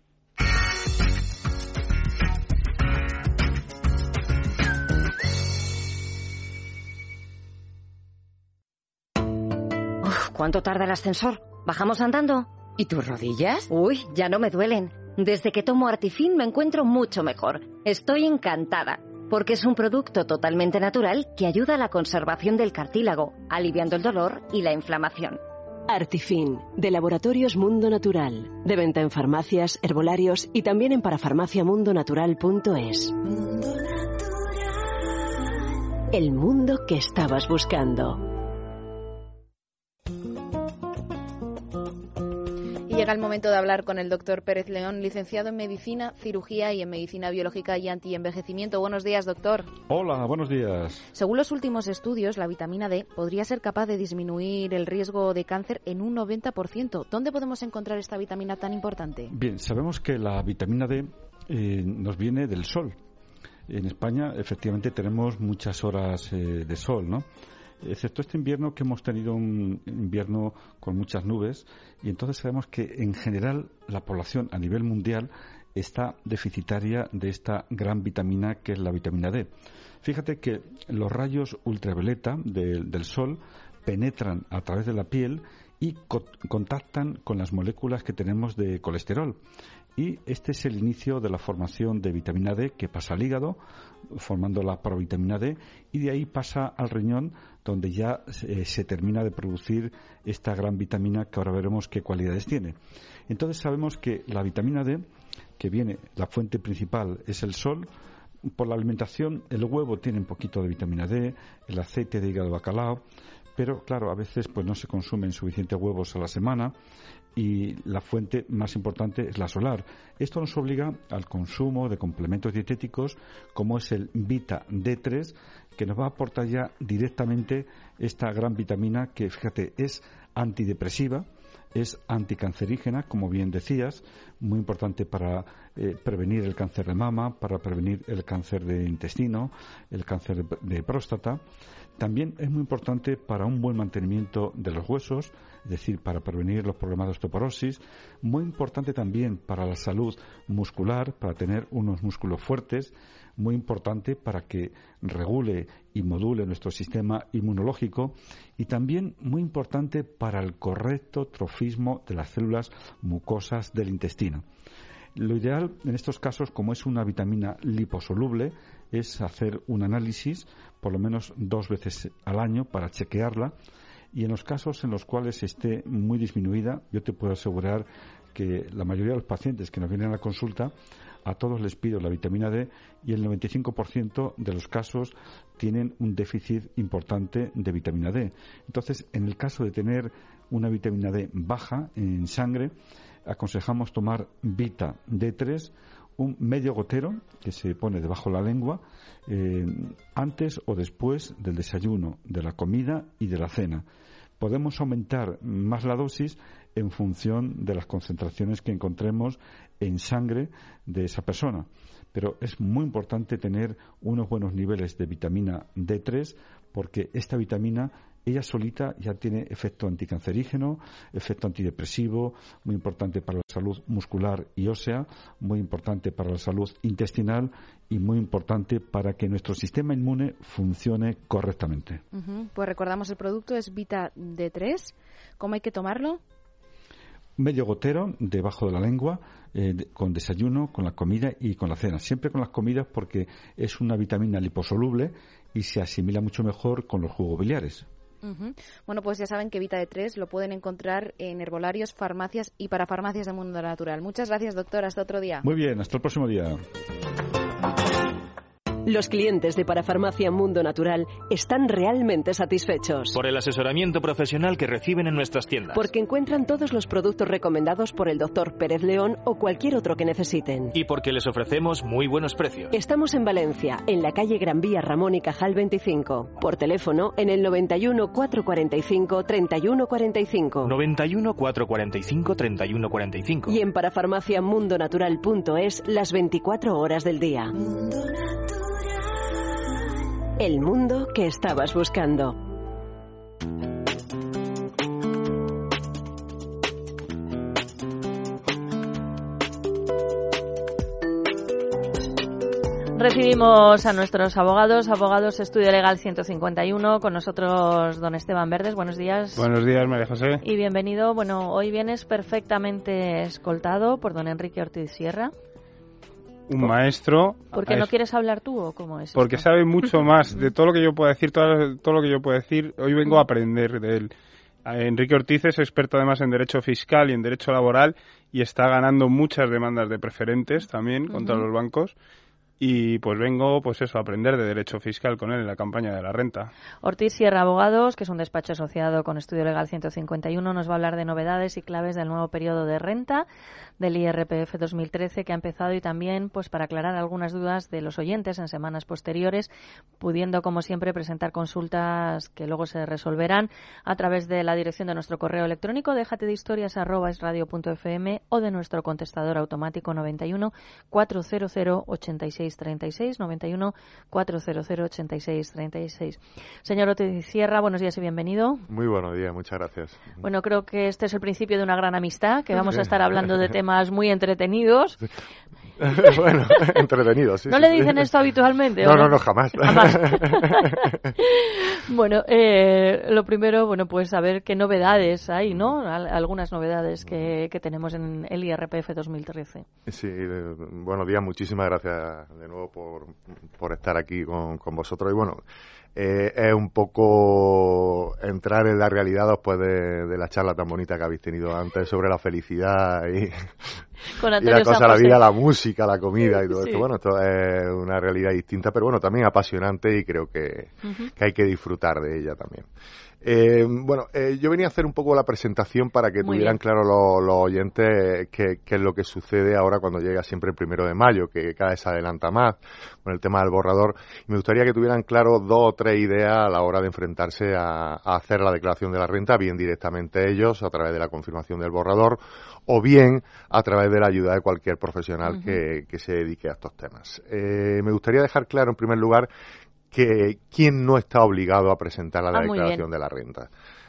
¿Cuánto tarda el ascensor? ¿Bajamos andando? ¿Y tus rodillas? Uy, ya no me duelen. Desde que tomo Artifin me encuentro mucho mejor. Estoy encantada, porque es un producto totalmente natural que ayuda a la conservación del cartílago, aliviando el dolor y la inflamación. Artifin, de Laboratorios Mundo Natural. De venta en farmacias, herbolarios y también en parafarmaciamundonatural.es. El mundo que estabas buscando. Y llega el momento de hablar con el doctor Pérez León, licenciado en Medicina, Cirugía y en Medicina Biológica y Antienvejecimiento. Buenos días, doctor. Hola, buenos días. Según los últimos estudios, la vitamina D podría ser capaz de disminuir el riesgo de cáncer en un 90%. ¿Dónde podemos encontrar esta vitamina tan importante? Bien, sabemos que la vitamina D nos viene del sol. En España, efectivamente, tenemos muchas horas de sol, ¿no? Excepto este invierno, que hemos tenido un invierno con muchas nubes, y entonces sabemos que en general la población a nivel mundial está deficitaria de esta gran vitamina que es la vitamina D. Fíjate que los rayos ultravioleta del sol penetran a través de la piel y contactan con las moléculas que tenemos de colesterol. Y este es el inicio de la formación de vitamina D, que pasa al hígado, formando la provitamina D, y de ahí pasa al riñón, donde ya se termina de producir esta gran vitamina, que ahora veremos qué cualidades tiene. Entonces sabemos que la vitamina D, que viene, la fuente principal es el sol. Por la alimentación, el huevo tiene un poquito de vitamina D, el aceite de hígado de bacalao, pero claro, a veces pues no se consumen suficientes huevos a la semana, y la fuente más importante es la solar. Esto nos obliga al consumo de complementos dietéticos como es el Vita D3, que nos va a aportar ya directamente esta gran vitamina que, fíjate, es antidepresiva, es anticancerígena, como bien decías, muy importante para prevenir el cáncer de mama, para prevenir el cáncer de intestino, el cáncer de próstata. También es muy importante para un buen mantenimiento de los huesos, es decir, para prevenir los problemas de osteoporosis. Muy importante también para la salud muscular, para tener unos músculos fuertes. Muy importante para que regule y module nuestro sistema inmunológico. Y también muy importante para el correcto trofismo de las células mucosas del intestino. Lo ideal en estos casos, como es una vitamina liposoluble, es hacer un análisis por lo menos 2 veces al año para chequearla, y en los casos en los cuales esté muy disminuida, yo te puedo asegurar que la mayoría de los pacientes que nos vienen a la consulta, a todos les pido la vitamina D, y el 95% de los casos tienen un déficit importante de vitamina D. Entonces, en el caso de tener una vitamina D baja en sangre, aconsejamos tomar Vita D3, un medio gotero que se pone debajo de la lengua antes o después del desayuno, de la comida y de la cena. podemos aumentar más la dosis en función de las concentraciones que encontremos en sangre de esa persona. Pero es muy importante tener unos buenos niveles de vitamina D3 porque esta vitamina ella solita ya tiene efecto anticancerígeno, efecto antidepresivo, muy importante para la salud muscular y ósea, muy importante para la salud intestinal y muy importante para que nuestro sistema inmune funcione correctamente. Pues recordamos, el producto es Vita D3. ¿Cómo hay que tomarlo? Medio gotero debajo de la lengua, con desayuno, con la comida y con la cena. Siempre con las comidas porque es una vitamina liposoluble y se asimila mucho mejor con los jugos biliares. Bueno, pues ya saben que Vita D3 lo pueden encontrar en herbolarios, farmacias y para farmacias de Mundo Natural. Muchas gracias, doctor. Hasta otro día. Muy bien, hasta el próximo día. Los clientes de Parafarmacia Mundo Natural están realmente satisfechos. Por el asesoramiento profesional que reciben en nuestras tiendas. Porque encuentran todos los productos recomendados por el Dr. Pérez León o cualquier otro que necesiten. Y porque les ofrecemos muy buenos precios. Estamos en Valencia, en la calle Gran Vía Ramón y Cajal 25. Por teléfono en el 91 445 3145. 91 445 3145. Y en parafarmaciamundonatural.es las 24 horas del día. El mundo que estabas buscando. Recibimos a nuestros abogados Estudio Legal 151, con nosotros don Esteban Verdes. Buenos días. Buenos días, María José. Y bienvenido. Bueno, hoy vienes perfectamente escoltado por don Enrique Ortiz Sierra. Un maestro. ¿Por qué no quieres hablar tú o cómo es? Porque sabe mucho más de todo lo que yo puedo decir, todo lo que yo puedo decir. Hoy vengo a aprender de él. Enrique Ortiz es experto además en derecho fiscal y en derecho laboral y está ganando muchas demandas de preferentes también contra los bancos. Y pues vengo, pues eso, a aprender de derecho fiscal con él en la campaña de la renta. Ortiz Sierra Abogados, que es un despacho asociado con Estudio Legal 151, nos va a hablar de novedades y claves del nuevo periodo de renta del IRPF 2013 que ha empezado y también pues para aclarar algunas dudas de los oyentes en semanas posteriores, pudiendo como siempre presentar consultas que luego se resolverán a través de la dirección de nuestro correo electrónico déjatedehistorias@esradio.fm o de nuestro contestador automático 91 400 86 36 91 400 86 36. Señor Ortiz Sierra, buenos días y bienvenido. Muy buenos días, muchas gracias. Bueno, creo que este es el principio de una gran amistad, que vamos a estar hablando de temas muy entretenidos. Bueno, entretenidos, sí. ¿No le dicen esto habitualmente? No, jamás. Bueno, lo primero, bueno, pues saber qué novedades hay, ¿no? Algunas novedades que tenemos en el IRPF 2013. Sí, buenos días, muchísimas gracias de nuevo por estar aquí con vosotros. Y bueno, es un poco entrar en la realidad después de la charla tan bonita que habéis tenido antes sobre la felicidad y la cosa, la vida, la música, la comida y todo esto. Bueno, esto es una realidad distinta, pero bueno, también apasionante y creo que hay que disfrutar de ella también. Yo venía a hacer un poco la presentación para que tuvieran claro los oyentes qué es lo que sucede ahora cuando llega siempre el 1 de mayo, que cada vez se adelanta más con el tema del borrador. Y me gustaría que tuvieran claro 2 o 3 ideas a la hora de enfrentarse a hacer la declaración de la renta, bien directamente ellos, a través de la confirmación del borrador, o bien a través de la ayuda de cualquier profesional que se dedique a estos temas. Me gustaría dejar claro, en primer lugar, que quién no está obligado a presentar la declaración de la renta.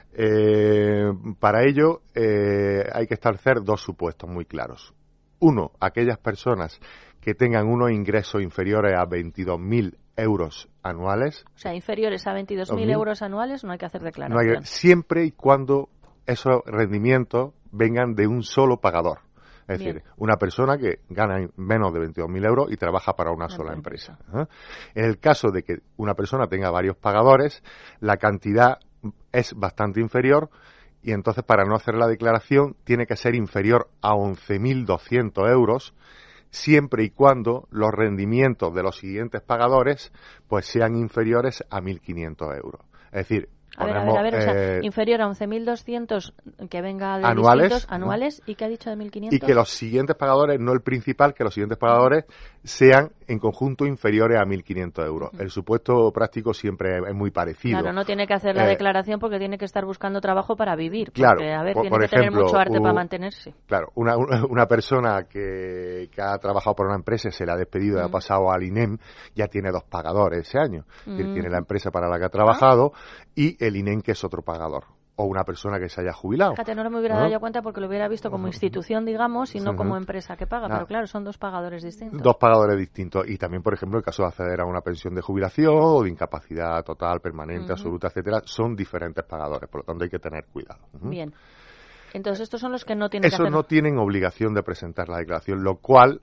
Para ello hay que establecer 2 supuestos muy claros. Uno, aquellas personas que tengan unos ingresos inferiores a 22.000 euros anuales. O sea, inferiores a 22.000 euros anuales no hay que hacer declaración. Siempre y cuando esos rendimientos vengan de un solo pagador. Es decir, una persona que gana menos de 22.000 euros y trabaja para una sola empresa. En el caso de que una persona tenga varios pagadores, la cantidad es bastante inferior y entonces para no hacer la declaración tiene que ser inferior a 11.200 euros siempre y cuando los rendimientos de los siguientes pagadores pues sean inferiores a 1.500 euros. Es decir, A ver, o sea, inferior a 11.200 que venga de anuales, anuales, ¿no? ¿Y qué ha dicho de 1.500? Y que los siguientes pagadores, no el principal, que los siguientes pagadores sean en conjunto inferiores a 1.500 euros. El supuesto práctico siempre es muy parecido. Claro, no tiene que hacer la declaración porque tiene que estar buscando trabajo para vivir. Claro, porque, a ver, tiene por que ejemplo, tener mucho arte para mantenerse. Claro, una persona que ha trabajado por una empresa, se le ha despedido y ha pasado al INEM, ya tiene 2 pagadores ese año. Tiene la empresa para la que ha trabajado y el INEM, que es otro pagador. O una persona que se haya jubilado. Fíjate, no me hubiera dado ya cuenta porque lo hubiera visto como institución, digamos, y no como empresa que paga. Pero claro, son 2 pagadores distintos. 2 pagadores distintos. Y también, por ejemplo, el caso de acceder a una pensión de jubilación o de incapacidad total, permanente, absoluta, etcétera, son diferentes pagadores. Por lo tanto, hay que tener cuidado. Bien. Entonces, estos son los que no tienen que hacer. Esos no tienen obligación de presentar la declaración, lo cual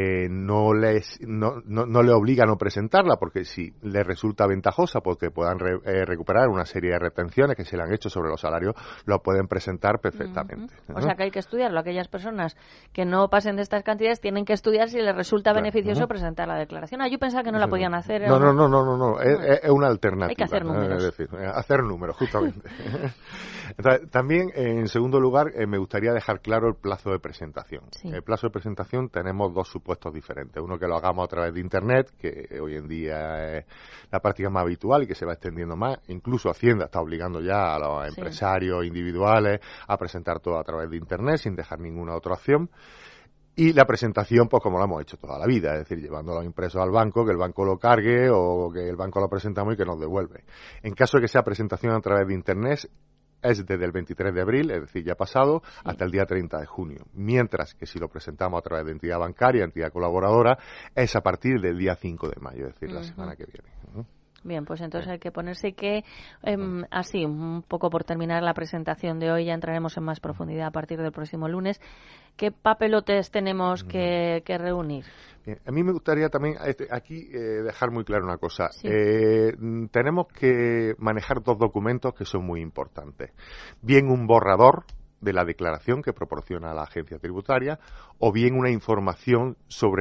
no le obliga a no presentarla, porque si les resulta ventajosa, porque puedan recuperar una serie de retenciones que se le han hecho sobre los salarios, lo pueden presentar perfectamente. O sea que hay que estudiarlo. Aquellas personas que no pasen de estas cantidades tienen que estudiar si les resulta beneficioso presentar la declaración. Yo pensaba que no la podían hacer. No. Es una alternativa. Hay que hacer números. Es decir, hacer números, justamente. Entonces, también, en segundo lugar, me gustaría dejar claro el plazo de presentación. Sí. El plazo de presentación tenemos 2 supuestos diferentes. Uno, que lo hagamos a través de Internet, que hoy en día es la práctica más habitual y que se va extendiendo más. Incluso Hacienda está obligando ya a los empresarios individuales a presentar todo a través de Internet sin dejar ninguna otra opción. Y la presentación, pues como lo hemos hecho toda la vida, es decir, llevando los impresos al banco, que el banco lo cargue o que el banco lo presentamos y que nos devuelve. En caso de que sea presentación a través de Internet, es desde el 23 de abril, es decir, ya pasado, hasta el día 30 de junio. Mientras que si lo presentamos a través de entidad bancaria, entidad colaboradora, es a partir del día 5 de mayo, es decir, la semana que viene. Bien, pues entonces hay que ponerse que, así, un poco por terminar la presentación de hoy, ya entraremos en más profundidad a partir del próximo lunes. ¿Qué papelotes tenemos que reunir? Bien, a mí me gustaría también aquí dejar muy claro una cosa. Sí. Tenemos que manejar 2 documentos que son muy importantes. Bien un borrador de la declaración que proporciona la agencia tributaria, o bien una información sobre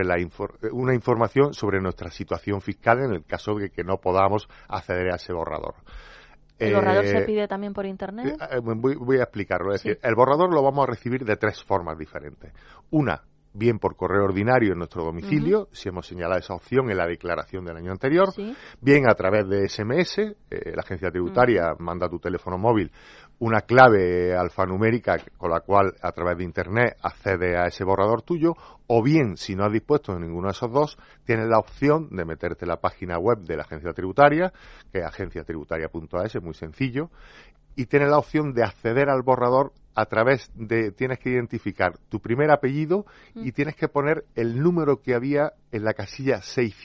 nuestra situación fiscal en el caso de que no podamos acceder a ese borrador. ¿El borrador se pide también por Internet? Voy a explicarlo. Es decir, el borrador lo vamos a recibir de 3 formas diferentes. Una, bien por correo ordinario en nuestro domicilio, si hemos señalado esa opción en la declaración del año anterior, bien a través de SMS, la agencia tributaria manda a tu teléfono móvil una clave alfanumérica con la cual a través de Internet accede a ese borrador tuyo, o bien, si no has dispuesto de ninguno de esos 2, tienes la opción de meterte en la página web de la agencia tributaria, que es agenciatributaria.es, es muy sencillo, y tienes la opción de acceder al borrador a través de, tienes que identificar tu primer apellido y tienes que poner el número que había en la casilla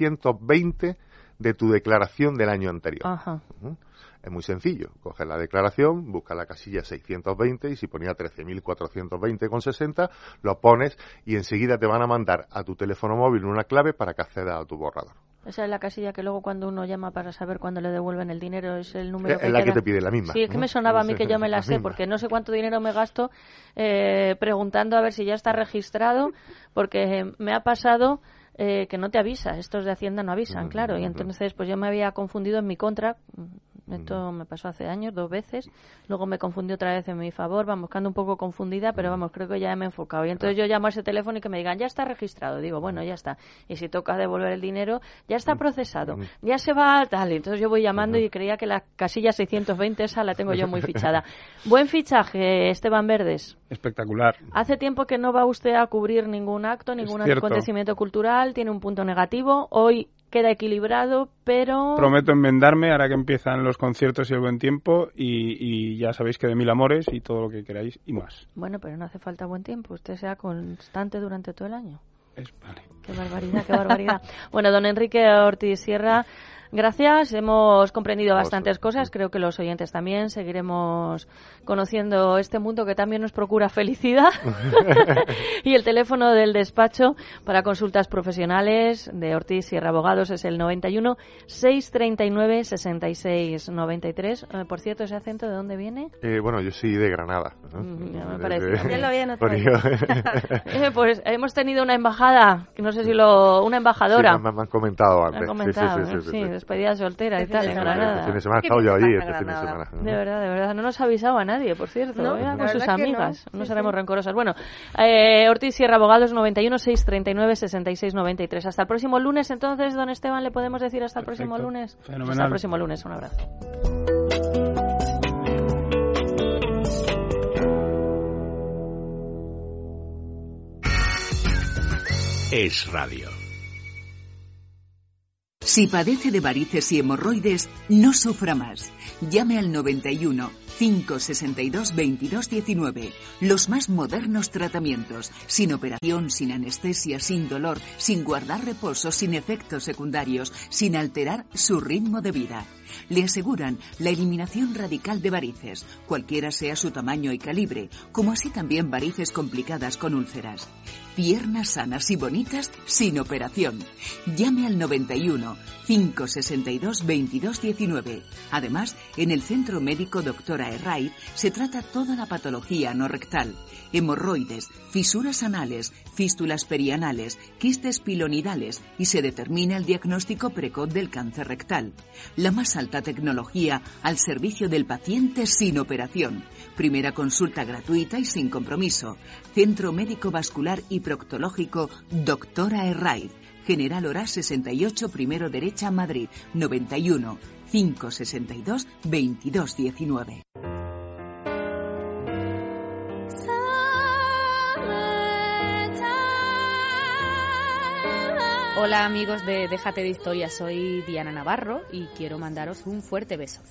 620 de tu declaración del año anterior. Ajá. Es muy sencillo. Coges la declaración, buscas la casilla 620 y si ponía 13.420,60, lo pones y enseguida te van a mandar a tu teléfono móvil una clave para que accedas a tu borrador. Esa es la casilla que luego cuando uno llama para saber cuándo le devuelven el dinero es el número que es la que te pide la misma. Sí, es que me sonaba a mí que yo me la sé porque no sé cuánto dinero me gasto preguntando a ver si ya está registrado, porque me ha pasado que no te avisa, estos de Hacienda no avisan, claro, y entonces pues yo me había confundido en mi contra. Esto me pasó hace años, 2 veces. Luego me confundí otra vez en mi favor. Vamos, buscando un poco confundida, pero vamos, creo que ya me he enfocado. Y entonces yo llamo a ese teléfono y que me digan, ya está registrado. Digo, bueno, ya está. Y si toca devolver el dinero, ya está procesado. Ya se va tal. Y entonces yo voy llamando y creía que la casilla 620 esa la tengo yo muy fichada. Buen fichaje, Esteban Verdes. Espectacular. Hace tiempo que no va usted a cubrir ningún acto, ningún acontecimiento cultural. Tiene un punto negativo. Hoy queda equilibrado, pero... Prometo enmendarme ahora que empiezan los conciertos y el buen tiempo y ya sabéis que de 1000 amores y todo lo que queráis y más. Bueno, pero no hace falta buen tiempo. Usted sea constante durante todo el año. Vale. Qué barbaridad, qué barbaridad. Bueno, don Enrique Ortiz Sierra, gracias. Hemos comprendido bastantes cosas. Creo que los oyentes también. Seguiremos conociendo este mundo que también nos procura felicidad. Y el teléfono del despacho para consultas profesionales de Ortiz Sierra Abogados es el 91 639 66 93. Por cierto, ¿ese acento de dónde viene? Bueno, yo soy de Granada, ¿no? Ya me parece. Ya lo había notado. Pues hemos tenido una embajada, que no sé si una embajadora. Sí, me han comentado antes. Sí, despedida soltera y tal, en Granada. Este fin de semana he estado yo allí, este fin de semana. De verdad, no nos ha avisado a nadie, por cierto, con sus amigas, no seremos rencorosas. Bueno, Ortiz Sierra, abogados, 91 639 66 93. Hasta el próximo lunes, entonces, don Esteban, ¿le podemos decir hasta el próximo lunes? Fenomenal. Hasta el próximo lunes, un abrazo. Es radio. Si padece de varices y hemorroides, no sufra más. Llame al 91 562 22 19. Los más modernos tratamientos, sin operación, sin anestesia, sin dolor, sin guardar reposo, sin efectos secundarios, sin alterar su ritmo de vida. Le aseguran la eliminación radical de varices, cualquiera sea su tamaño y calibre, como así también varices complicadas con úlceras. Piernas sanas y bonitas sin operación. Llame al 91 562 22 19. Además, en el Centro Médico Doctora Herraiz se trata toda la patología no rectal, hemorroides, fisuras anales, fístulas perianales, quistes pilonidales y se determina el diagnóstico precoz del cáncer rectal. La más alta tecnología al servicio del paciente sin operación. Primera consulta gratuita y sin compromiso. Centro Médico Vascular y Proctológico Doctora Herraiz. General Orás 68, primero derecha, Madrid, 91 562 22 19. Hola amigos de Déjate de Historias, soy Diana Navarro y quiero mandaros un fuerte beso.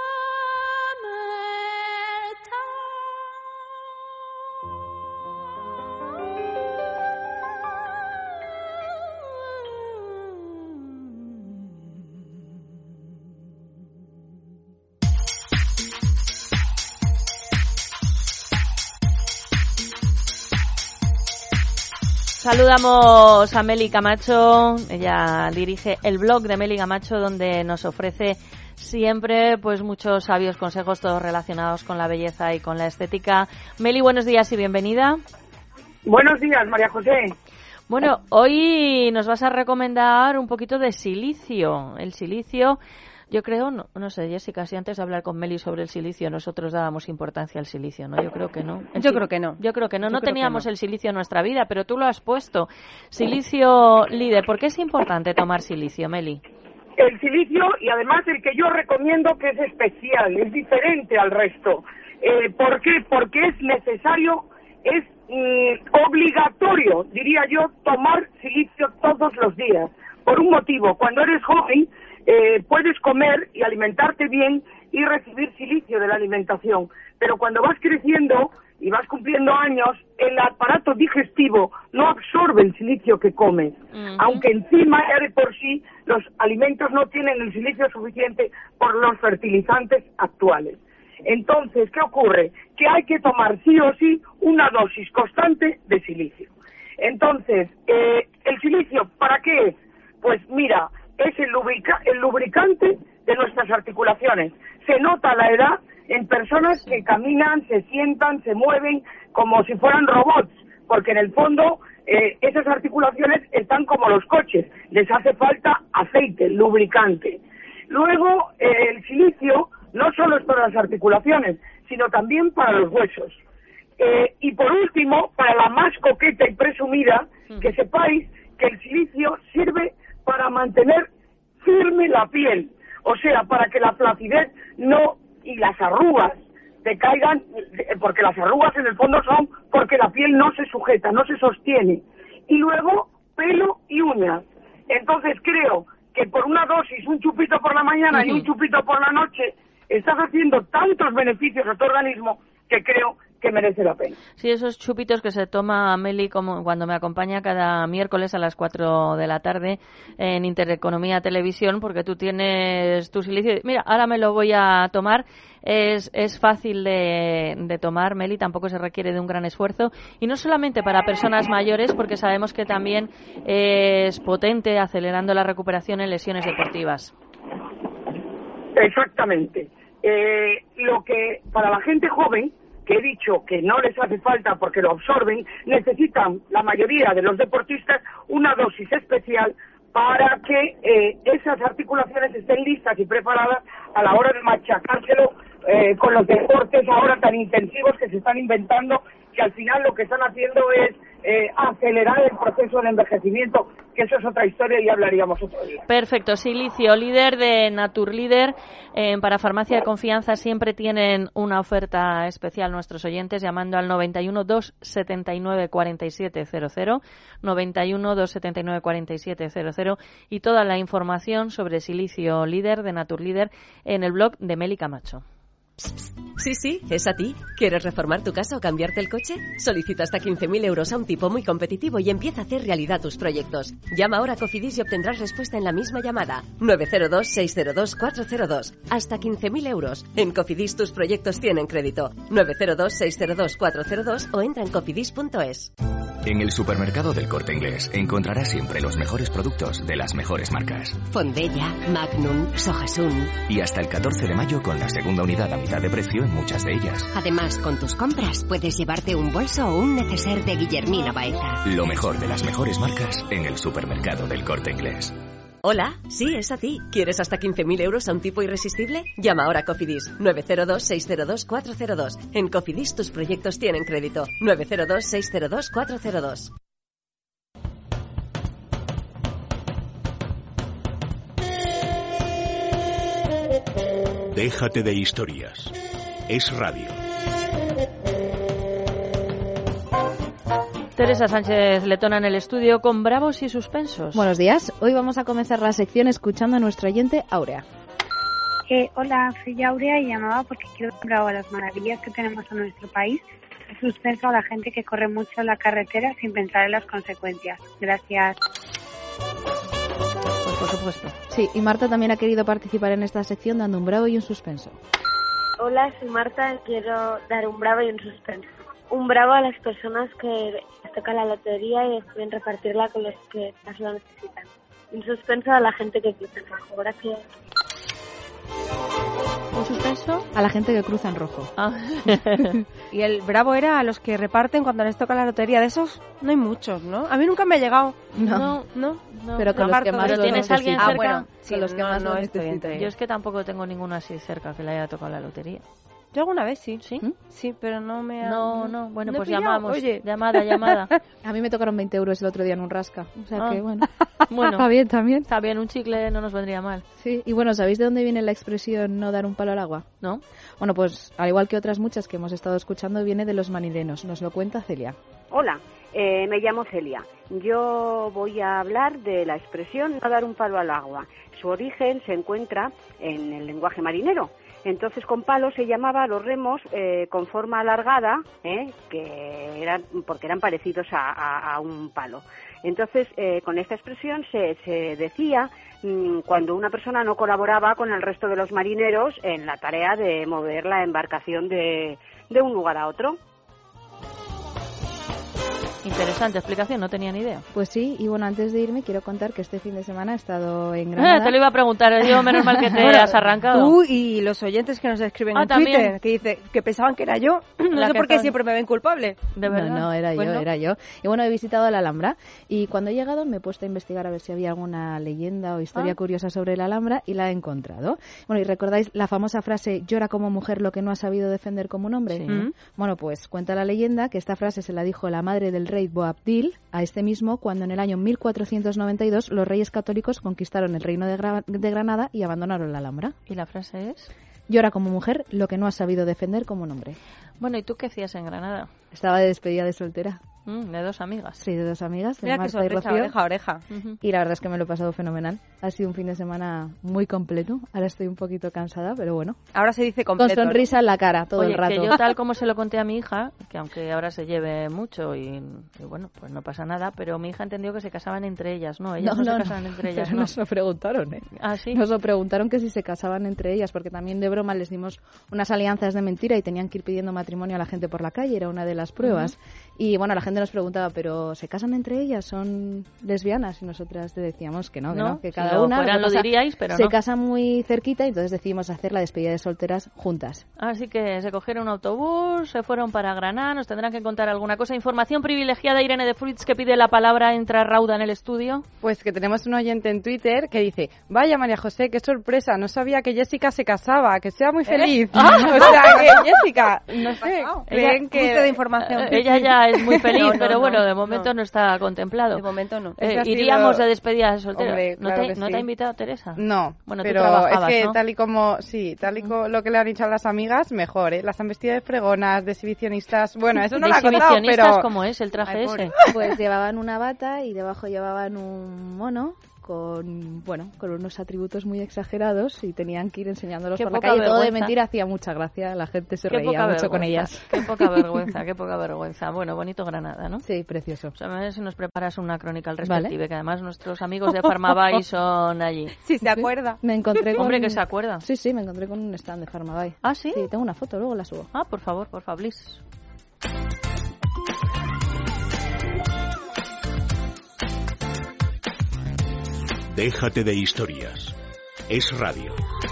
Saludamos a Meli Camacho, ella dirige el blog de Meli Camacho donde nos ofrece siempre pues muchos sabios consejos, todos relacionados con la belleza y con la estética. Meli, buenos días y bienvenida. Buenos días, María José. Bueno, hoy nos vas a recomendar un poquito de silicio. El silicio, yo creo, no sé, Jessica, si antes de hablar con Meli sobre el silicio nosotros dábamos importancia al silicio, ¿no? Yo creo que no. Yo creo que no. No teníamos el silicio en nuestra vida, pero tú lo has puesto. Silicio líder, ¿por qué es importante tomar silicio, Meli? El silicio, y además el que yo recomiendo, que es especial, es diferente al resto. ¿Por qué? Porque es necesario, es obligatorio, diría yo, tomar silicio todos los días. Por un motivo, cuando eres joven, puedes comer y alimentarte bien y recibir silicio de la alimentación, pero cuando vas creciendo y vas cumpliendo años, el aparato digestivo no absorbe el silicio que comes, aunque encima ya de por sí los alimentos no tienen el silicio suficiente por los fertilizantes actuales. Entonces, ¿qué ocurre? Que hay que tomar sí o sí una dosis constante de silicio. Entonces, ¿el silicio para qué es? Pues mira, es el lubricante de nuestras articulaciones. Se nota la edad en personas que caminan, se sientan, se mueven como si fueran robots, porque en el fondo esas articulaciones están como los coches, les hace falta aceite, lubricante. Luego, el silicio no solo es para las articulaciones, sino también para los huesos. Y por último, para la más coqueta y presumida, que sepáis que el silicio sirve para mantener firme la piel, o sea, para que la flacidez no y las arrugas te caigan, porque las arrugas en el fondo son porque la piel no se sujeta, no se sostiene. Y luego, pelo y uñas. Entonces creo que por una dosis, un chupito por la mañana y un chupito por la noche, estás haciendo tantos beneficios a tu organismo que creo que merece la pena. Sí, esos chupitos que se toma Meli como cuando me acompaña cada miércoles a las 4 de la tarde en Intereconomía Televisión, porque tú tienes tu silicio. Mira, ahora me lo voy a tomar. Es fácil de tomar, Meli, tampoco se requiere de un gran esfuerzo. Y no solamente para personas mayores, porque sabemos que también es potente acelerando la recuperación en lesiones deportivas. Exactamente. Lo que para la gente joven, que he dicho que no les hace falta porque lo absorben, necesitan la mayoría de los deportistas una dosis especial para que esas articulaciones estén listas y preparadas a la hora de machacárselo con los deportes ahora tan intensivos que se están inventando, que al final lo que están haciendo es acelerar el proceso de envejecimiento, que eso es otra historia y hablaríamos otro día. Perfecto. Silicio, líder de Naturleader. Para farmacia de confianza siempre tienen una oferta especial nuestros oyentes llamando al 91 279 4700, 91 279 4700, y toda la información sobre Silicio líder de Naturleader en el blog de Meli Camacho. Sí, es a ti. ¿Quieres reformar tu casa o cambiarte el coche? Solicita hasta 15.000 euros a un tipo muy competitivo y empieza a hacer realidad tus proyectos. Llama ahora a Cofidis y obtendrás respuesta en la misma llamada. 902-602-402. Hasta 15.000 euros. En Cofidis tus proyectos tienen crédito. 902-602-402 o entra en cofidis.es. En el supermercado del Corte Inglés encontrarás siempre los mejores productos de las mejores marcas. Fondella, Magnum, Sojasun. Y hasta el 14 de mayo con la segunda unidad a mitad de precio en muchas de ellas. Además, con tus compras puedes llevarte un bolso o un neceser de Guillermina Baeza. Lo mejor de las mejores marcas en el supermercado del Corte Inglés. Hola, sí, es a ti. ¿Quieres hasta 15.000 euros a un tipo irresistible? Llama ahora a Cofidis. 902-602-402. En Cofidis tus proyectos tienen crédito. 902-602-402. Déjate de historias. Es radio. Teresa Sánchez Letona en el estudio con bravos y suspensos. Buenos días. Hoy vamos a comenzar la sección escuchando a nuestra oyente Aurea. Hola, soy Aurea y llamaba porque quiero dar un bravo a las maravillas que tenemos en nuestro país. El suspenso a la gente que corre mucho en la carretera sin pensar en las consecuencias. Gracias. Pues por supuesto. Sí, y Marta también ha querido participar en esta sección dando un bravo y un suspenso. Hola, soy Marta, quiero dar un bravo y un suspenso. Un bravo a las personas que les toca la lotería y deciden repartirla con los que más lo necesitan. Un suspenso a la gente que cruza en rojo. Gracias. ¿Un suspenso? A la gente que cruza en rojo. Y el bravo era a los que reparten cuando les toca la lotería. De esos no hay muchos, ¿no? A mí nunca me ha llegado. No. Pero con los que más ¿Pero tienes alguien cerca? Bueno, sí, los que más no lo estoy necesitan. Yo es que tampoco tengo ninguno así cerca que le haya tocado la lotería. Yo alguna vez sí. ¿Sí? Sí, pero no me ha... No, bueno, no pues pillado. llamamos. Oye. Llamada. A mí me tocaron 20 euros el otro día en un rasca. O sea que, bueno. Bueno, Está bien. Está bien, un chicle no nos vendría mal. Sí, y bueno, ¿sabéis de dónde viene la expresión no dar un palo al agua? ¿No? Bueno, pues al igual que otras muchas que hemos estado escuchando, viene de los manilenos. Nos lo cuenta Celia. Hola, me llamo Celia. Yo voy a hablar de la expresión no dar un palo al agua. Su origen se encuentra en el lenguaje marinero. Entonces, con palo se llamaba a los remos con forma alargada, porque eran parecidos a un palo. Entonces, con esta expresión se decía cuando una persona no colaboraba con el resto de los marineros en la tarea de mover la embarcación de un lugar a otro. Interesante explicación, no tenía ni idea. Pues sí, y bueno, antes de irme quiero contar que este fin de semana he estado en Granada. Te lo iba a preguntar, yo menos mal que te has arrancado. Tú y los oyentes que nos escriben en también. Twitter, que dice que pensaban que era yo. No sé por qué siempre me ven culpable. ¿De verdad? No, era Pues yo. Y bueno, he visitado la Alhambra y cuando he llegado me he puesto a investigar a ver si había alguna leyenda o historia curiosa sobre la Alhambra y la he encontrado. Bueno, ¿y recordáis la famosa frase llora como mujer lo que no ha sabido defender como un hombre? Sí. Bueno, pues cuenta la leyenda que esta frase se la dijo la madre del rey Boabdil a este mismo cuando en el año 1492 los reyes católicos conquistaron el reino de Granada y abandonaron la Alhambra. ¿Y la frase es? Llora como mujer lo que no ha sabido defender como un hombre. Bueno, ¿y tú qué hacías en Granada? Estaba de despedida de soltera. De dos amigas. Sí, de dos amigas, de Mira Marta qué y sorpresa, Rocío. oreja a oreja. Y la verdad es que me lo he pasado fenomenal. Ha sido un fin de semana muy completo. Ahora estoy un poquito cansada, pero bueno. Ahora se dice completo. Con sonrisa en la cara todo Oye, el rato. que yo tal como se lo conté a mi hija, que aunque ahora se lleve mucho y bueno, pues no pasa nada, pero mi hija entendió que se casaban entre ellas, ¿no? Ellas no se casaban entre ellas, pero ¿no? nos lo preguntaron, ¿eh? Ah, ¿sí? Nos lo preguntaron que si se casaban entre ellas, porque también de broma les dimos unas alianzas de mentira y tenían que ir pidiendo matrimonio a la gente por la calle, era una de las pruebas. Y bueno, la gente gente nos preguntaba, ¿pero se casan entre ellas? ¿Son lesbianas? Y nosotras decíamos que no, que cada una lo diríais, pero se casan muy cerquita, y entonces decidimos hacer la despedida de solteras juntas. Así que se cogieron un autobús, se fueron para Granada, nos tendrán que contar alguna cosa. Información privilegiada, Irene de Fruits, que pide la palabra, entra rauda en el estudio. Pues que tenemos un oyente en Twitter que dice: vaya María José, qué sorpresa, no sabía que Jessica se casaba, que sea muy feliz. O sea, que Jessica, no sé, creen que... de información. Ella ya es muy feliz, pero bueno, de momento no está contemplado. De momento no. Iríamos de despedida de soltera. Hombre, claro ¿No te ha invitado Teresa? No, bueno, pero tú trabajabas, es que ¿no? tal y como lo que le han dicho a las amigas, mejor, ¿eh? Las han vestido de fregonas, de exhibicionistas. Bueno, eso no lo ha contado, pero... ¿Cómo es el traje ese? Pues llevaban una bata y debajo llevaban un mono con unos atributos muy exagerados y tenían que ir enseñándolos por la calle. Todo de mentira, hacía mucha gracia, la gente se reía mucho con ellas. Qué poca vergüenza, qué poca vergüenza. Bueno, bonito Granada, ¿no? Sí, precioso. O sea, a ver si nos preparas una crónica al respective, ¿vale? Que además nuestros amigos de Farmabay son allí. Sí, se acuerda. Me encontré con... Hombre, que se acuerda. Sí, me encontré con un stand de Farmabay. ¿Ah, sí? Sí, tengo una foto, luego la subo. Ah, por favor, please. Déjate de historias. Es radio.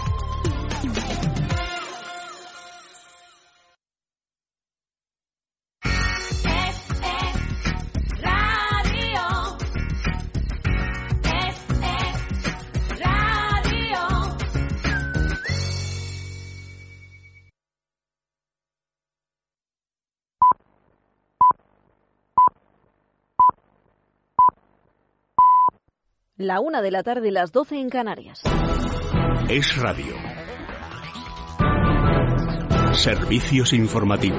La 1 de la tarde, las 12 en Canarias. Es radio. Servicios informativos.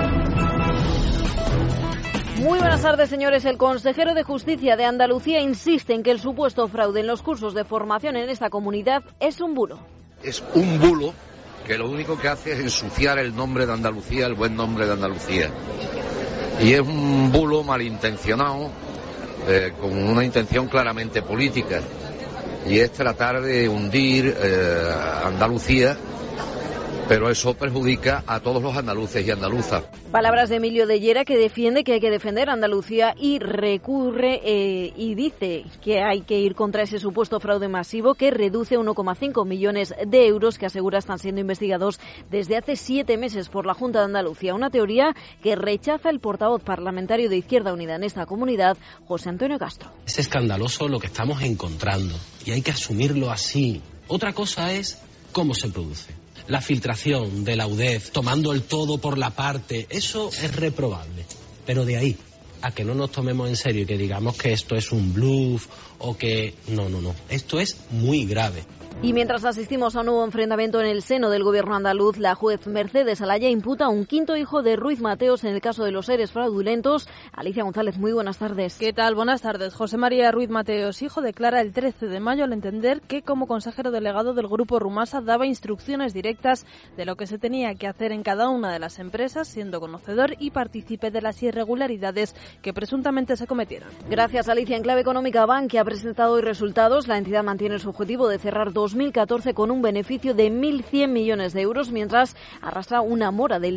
Muy buenas tardes, señores. El consejero de Justicia de Andalucía insiste en que el supuesto fraude en los cursos de formación en esta comunidad es un bulo. Es un bulo que lo único que hace es ensuciar el nombre de Andalucía, el buen nombre de Andalucía. Y es un bulo malintencionado, con una intención claramente política, y es tratar de hundir Andalucía, pero eso perjudica a todos los andaluces y andaluzas. Palabras de Emilio de Llera, que defiende que hay que defender a Andalucía y recurre y dice que hay que ir contra ese supuesto fraude masivo que reduce 1,5 millones de euros que asegura están siendo investigados desde hace 7 meses por la Junta de Andalucía. Una teoría que rechaza el portavoz parlamentario de Izquierda Unida en esta comunidad, José Antonio Castro. Es escandaloso lo que estamos encontrando y hay que asumirlo así. Otra cosa es cómo se produce. La filtración de la UDEF, tomando el todo por la parte, eso es reprobable. Pero de ahí a que no nos tomemos en serio y que digamos que esto es un bluff o que... No. Esto es muy grave. Y mientras asistimos a un nuevo enfrentamiento en el seno del gobierno andaluz, la juez Mercedes Alaya imputa a un quinto hijo de Ruiz Mateos en el caso de los seres fraudulentos. Alicia González, muy buenas tardes. ¿Qué tal? Buenas tardes. José María Ruiz Mateos, hijo, declara el 13 de mayo al entender que como consejero delegado del Grupo Rumasa daba instrucciones directas de lo que se tenía que hacer en cada una de las empresas, siendo conocedor y partícipe de las irregularidades que presuntamente se cometieron. Gracias, Alicia. En clave económica, Bankia ha presentado hoy resultados. La entidad mantiene su objetivo de cerrar 2014 con un beneficio de 1.100 millones de euros, mientras arrastra una mora del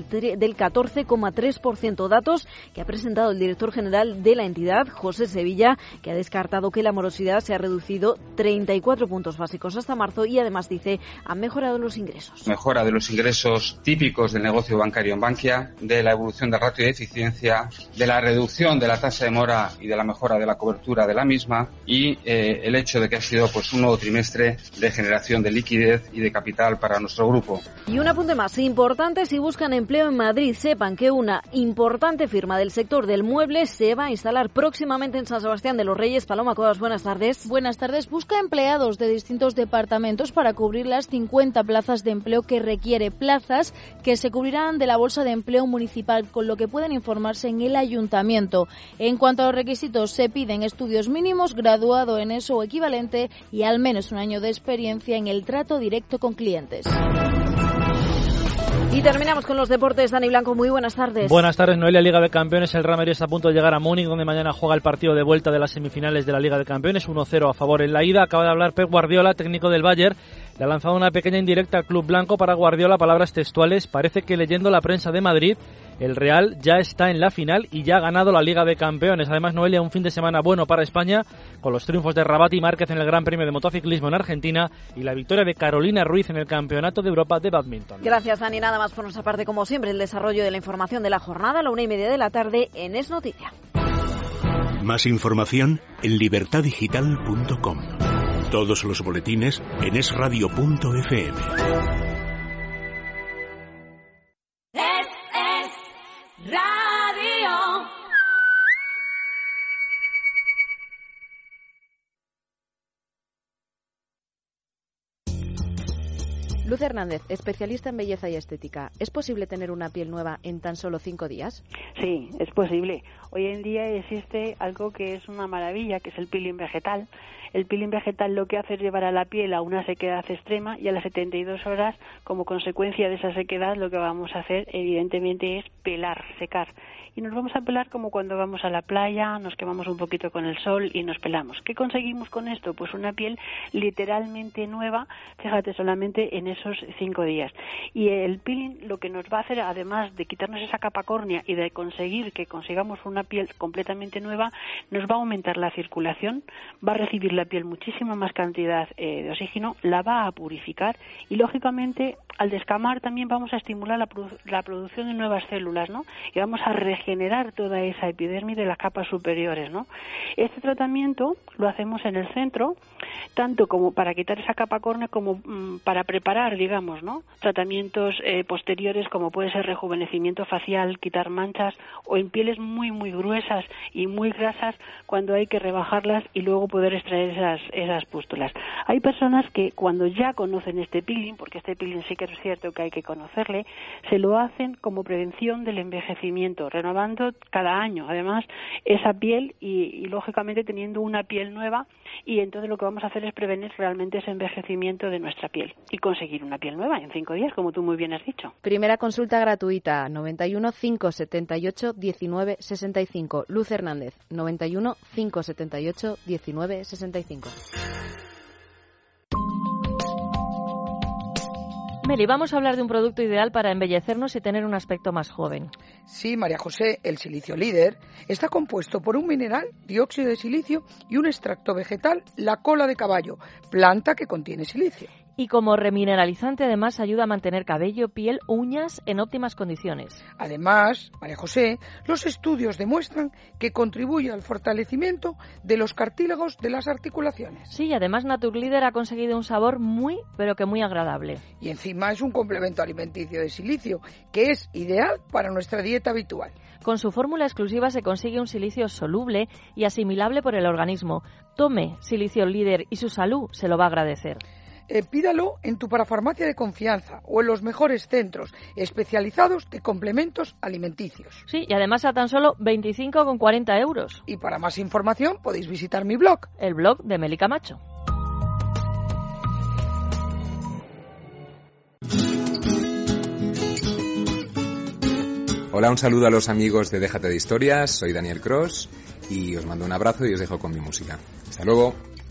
14,3%, datos que ha presentado el director general de la entidad, José Sevilla, que ha descartado que la morosidad se ha reducido 34 puntos básicos hasta marzo y además dice ha mejorado los ingresos. Mejora de los ingresos típicos del negocio bancario en Bankia, de la evolución del ratio de eficiencia, de la reducción de la tasa de mora y de la mejora de la cobertura de la misma y el hecho de que ha sido un nuevo trimestre de generación de liquidez y de capital para nuestro grupo. Y un apunte más importante: si buscan empleo en Madrid, sepan que una importante firma del sector del mueble se va a instalar próximamente en San Sebastián de los Reyes. Paloma Cuevas, buenas tardes. Buenas tardes. Busca empleados de distintos departamentos para cubrir las 50 plazas de empleo que requiere, plazas que se cubrirán de la Bolsa de Empleo Municipal, con lo que pueden informarse en el Ayuntamiento. En cuanto a los requisitos, se piden estudios mínimos, graduado en eso o equivalente y al menos un año de experiencia en el trato directo con clientes. Y terminamos con los deportes. Dani Blanco, muy buenas tardes. Buenas tardes, Noelia. Liga de Campeones. El Real Madrid está a punto de llegar a Múnich, donde mañana juega el partido de vuelta de las semifinales de la Liga de Campeones. 1-0 a favor en la ida. Acaba de hablar Pep Guardiola, técnico del Bayern, le ha lanzado una pequeña indirecta al club blanco. Para Guardiola, palabras textuales: parece que leyendo la prensa de Madrid, el Real ya está en la final y ya ha ganado la Liga de Campeones. Además, Noelia, un fin de semana bueno para España, con los triunfos de Rabat y Márquez en el Gran Premio de Motociclismo en Argentina y la victoria de Carolina Ruiz en el Campeonato de Europa de Badminton. Gracias, Dani. Nada más por nuestra parte, como siempre, el desarrollo de la información de la jornada a la 1:30 de la tarde en Es Noticia. Más información en libertadigital.com. Todos los boletines en esradio.fm. Radio. Luz Hernández, especialista en belleza y estética. ¿Es posible tener una piel nueva en tan solo 5 días? Sí, es posible. Hoy en día existe algo que es una maravilla, que es el peeling vegetal. El peeling vegetal lo que hace es llevar a la piel a una sequedad extrema y a las 72 horas, como consecuencia de esa sequedad, lo que vamos a hacer, evidentemente, es pelar, secar. Y nos vamos a pelar como cuando vamos a la playa, nos quemamos un poquito con el sol y nos pelamos. ¿Qué conseguimos con esto? Pues una piel literalmente nueva, fíjate, solamente en esos 5 días. Y el peeling lo que nos va a hacer, además de quitarnos esa capa córnea y de conseguir que consigamos una piel completamente nueva, nos va a aumentar la circulación, va a recibir la piel muchísima más cantidad de oxígeno, la va a purificar y, lógicamente, al descamar también vamos a estimular la producción de nuevas células, ¿no? Y vamos a regenerar toda esa epidermis de las capas superiores, ¿no? Este tratamiento lo hacemos en el centro, tanto como para quitar esa capa córnea como para preparar, digamos, ¿no? Tratamientos posteriores, como puede ser rejuvenecimiento facial, quitar manchas, o en pieles muy, muy gruesas y muy grasas, cuando hay que rebajarlas y luego poder extraer esas pústulas. Hay personas que cuando ya conocen este peeling, porque este peeling sí que es cierto que hay que conocerle, se lo hacen como prevención del envejecimiento, renovando cada año, además, esa piel y lógicamente teniendo una piel nueva, y entonces lo que vamos a hacer es prevenir realmente ese envejecimiento de nuestra piel y conseguir una piel nueva en 5 días, como tú muy bien has dicho. Primera consulta gratuita, 91 578 19 65. Luz Hernández, 91 578 19 65. Meli, vamos a hablar de un producto ideal para embellecernos y tener un aspecto más joven. Sí, María José, el silicio líder está compuesto por un mineral, dióxido de silicio, y un extracto vegetal, la cola de caballo, planta que contiene silicio. Y como remineralizante, además, ayuda a mantener cabello, piel, uñas en óptimas condiciones. Además, María José, los estudios demuestran que contribuye al fortalecimiento de los cartílagos de las articulaciones. Sí, además Naturleader ha conseguido un sabor muy, pero que muy agradable. Y encima es un complemento alimenticio de silicio, que es ideal para nuestra dieta habitual. Con su fórmula exclusiva se consigue un silicio soluble y asimilable por el organismo. Tome Silicio Líder y su salud se lo va a agradecer. Pídalo en tu parafarmacia de confianza o en los mejores centros especializados de complementos alimenticios. Sí, y además a tan solo 25,40 euros. Y para más información podéis visitar mi blog. El blog de Meli Camacho. Hola, un saludo a los amigos de Déjate de Historias, soy Daniel Cross y os mando un abrazo y os dejo con mi música. Hasta luego.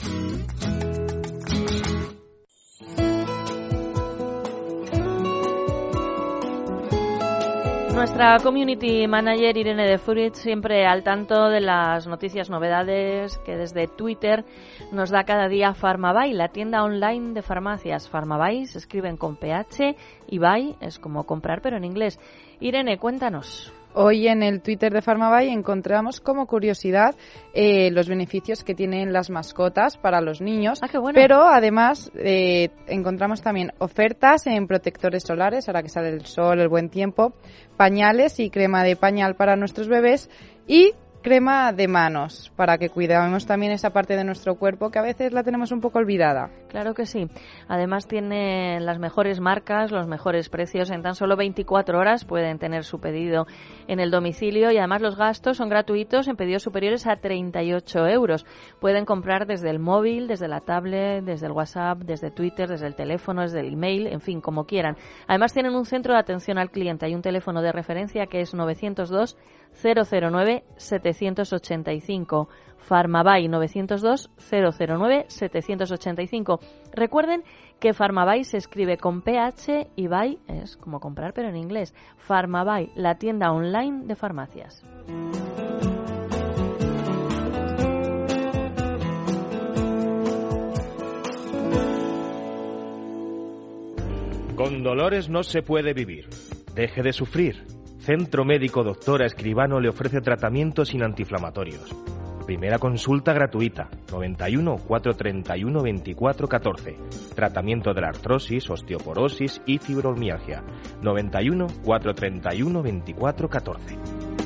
Nuestra community manager Irene de Fruits, siempre al tanto de las noticias, novedades que desde Twitter nos da cada día Farmavay, la tienda online de farmacias. Farmavay se escriben con PH y Buy es como comprar pero en inglés. Irene, cuéntanos. Hoy en el Twitter de Farmavay encontramos como curiosidad los beneficios que tienen las mascotas para los niños. ¡Ah, qué bueno! Pero además encontramos también ofertas en protectores solares, ahora que sale el sol, el buen tiempo, pañales y crema de pañal para nuestros bebés y crema de manos, para que cuidemos también esa parte de nuestro cuerpo que a veces la tenemos un poco olvidada. Claro que sí. Además tiene las mejores marcas, los mejores precios. En tan solo 24 horas pueden tener su pedido en el domicilio y además los gastos son gratuitos en pedidos superiores a 38 euros. Pueden comprar desde el móvil, desde la tablet, desde el WhatsApp, desde Twitter, desde el teléfono, desde el email, en fin, como quieran. Además tienen un centro de atención al cliente. Hay un teléfono de referencia que es 902 009 700. 785. Farmavay 902 009 785. Recuerden que Farmavay se escribe con PH y Bay es como comprar pero en inglés. Farmavay, la tienda online de farmacias. Con dolores no se puede vivir. Deje de sufrir. Centro Médico Doctora Escribano le ofrece tratamientos sin antiinflamatorios. Primera consulta gratuita, 91 431 24 14. Tratamiento de la artrosis, osteoporosis y fibromialgia, 91 431 24 14.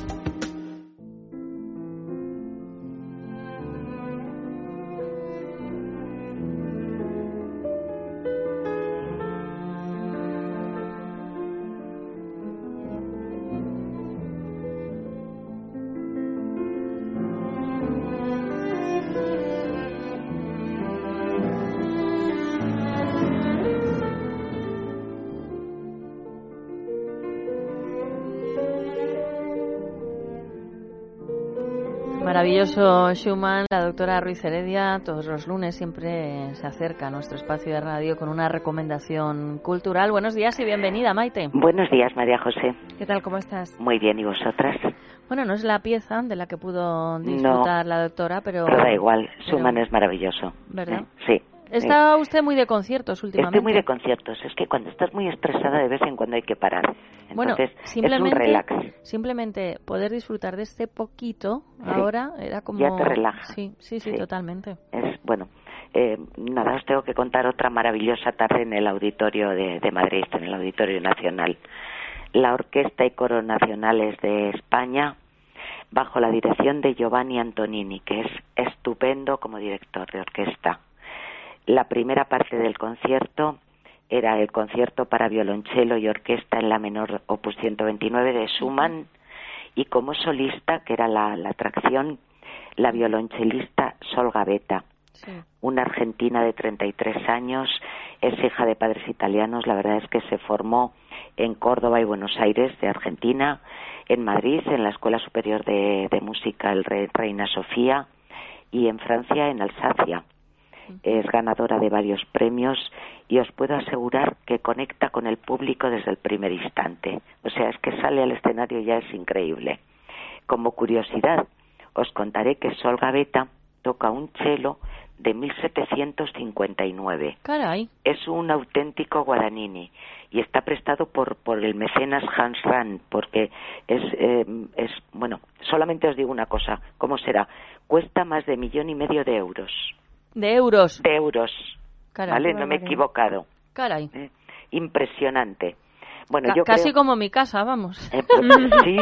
Maravilloso Schumann, la doctora Ruiz Heredia, todos los lunes siempre se acerca a nuestro espacio de radio con una recomendación cultural. Buenos días y bienvenida, Maite. Buenos días, María José. ¿Qué tal, cómo estás? Muy bien, ¿y vosotras? Bueno, no es la pieza de la que pudo disfrutar la doctora, pero da igual, Schumann es maravilloso. ¿Verdad? Sí. ¿Está usted muy de conciertos últimamente? Estoy muy de conciertos. Es que cuando estás muy estresada de vez en cuando hay que parar. Entonces, bueno, es un relax. Simplemente poder disfrutar de este poquito ahora era como... Ya te relaja. Sí, totalmente. Es bueno. Nada, os tengo que contar otra maravillosa tarde en el Auditorio de Madrid, en el Auditorio Nacional. La Orquesta y Coro Nacionales de España, bajo la dirección de Giovanni Antonini, que es estupendo como director de orquesta. La primera parte del concierto era el concierto para violonchelo y orquesta en la menor opus 129 de Schumann, y como solista, que era la atracción, la violonchelista Sol Gavetta, una argentina de 33 años, es hija de padres italianos. La verdad es que se formó en Córdoba y Buenos Aires de Argentina, en Madrid en la Escuela Superior de Música el Reina Sofía, y en Francia en Alsacia. Es ganadora de varios premios y os puedo asegurar que conecta con el público desde el primer instante. O sea, es que sale al escenario y ya es increíble. Como curiosidad, os contaré que Sol Gavetta toca un cello de 1759. Caray. Es un auténtico Guadagnini y está prestado por el mecenas Hans Rahn, porque es bueno, solamente os digo una cosa, ¿cómo será? Cuesta más de 1,5 millones de euros. ¿De euros? De euros. Caray, ¿vale? No me he equivocado. Caray. Impresionante. Bueno, yo casi creo... como mi casa, vamos. Sí.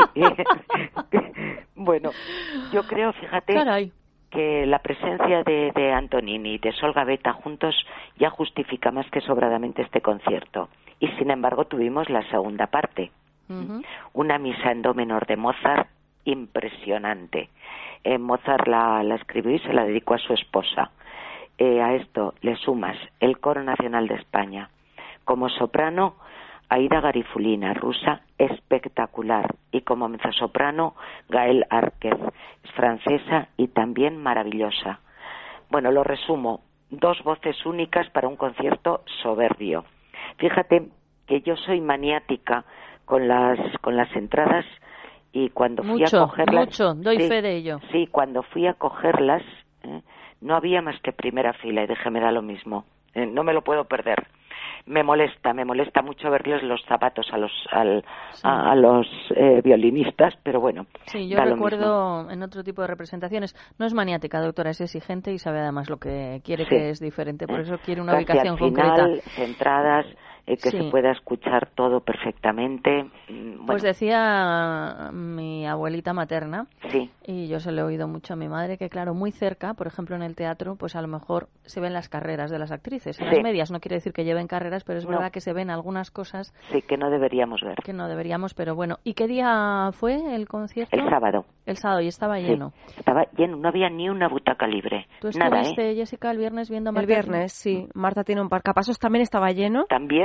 Bueno, yo creo, fíjate, que la presencia de Antonini y de Sol Gavetta juntos ya justifica más que sobradamente este concierto. Y sin embargo tuvimos la segunda parte. Una misa en do menor de Mozart impresionante. Mozart la escribió y se la dedicó a su esposa. A esto le sumas el Coro Nacional de España. Como soprano, Aida Garifulina, rusa, espectacular. Y como mezzosoprano, Gaëlle Arquez, francesa y también maravillosa. Bueno, lo resumo. 2 voces únicas para un concierto soberbio. Fíjate que yo soy maniática con las entradas, y cuando fui a cogerlas... Doy fe de ello. Sí, cuando fui a cogerlas, no había más que primera fila, y dije, me da lo mismo, no me lo puedo perder. Me molesta mucho verles los zapatos a los violinistas, pero bueno. Sí, yo recuerdo en otro tipo de representaciones. No es maniática, doctora, es exigente y sabe además lo que quiere, que es diferente, por eso quiere una ubicación concreta. Centradas, que se pueda escuchar todo perfectamente. Bueno. Pues decía mi abuelita materna, y yo se lo he oído mucho a mi madre, que claro, muy cerca, por ejemplo en el teatro, pues a lo mejor se ven las carreras de las actrices, en las medias, no quiere decir que lleven carreras, pero es verdad que se ven algunas cosas. Sí, que no deberíamos ver. Que no deberíamos, pero bueno. ¿Y qué día fue el concierto? El sábado. El sábado, y estaba lleno. Estaba lleno, no había ni una butaca libre. ¿Tú estuviste, Jessica, el viernes viendo a Marta? El viernes, sí. Marta tiene un parcapasos, también estaba lleno. También,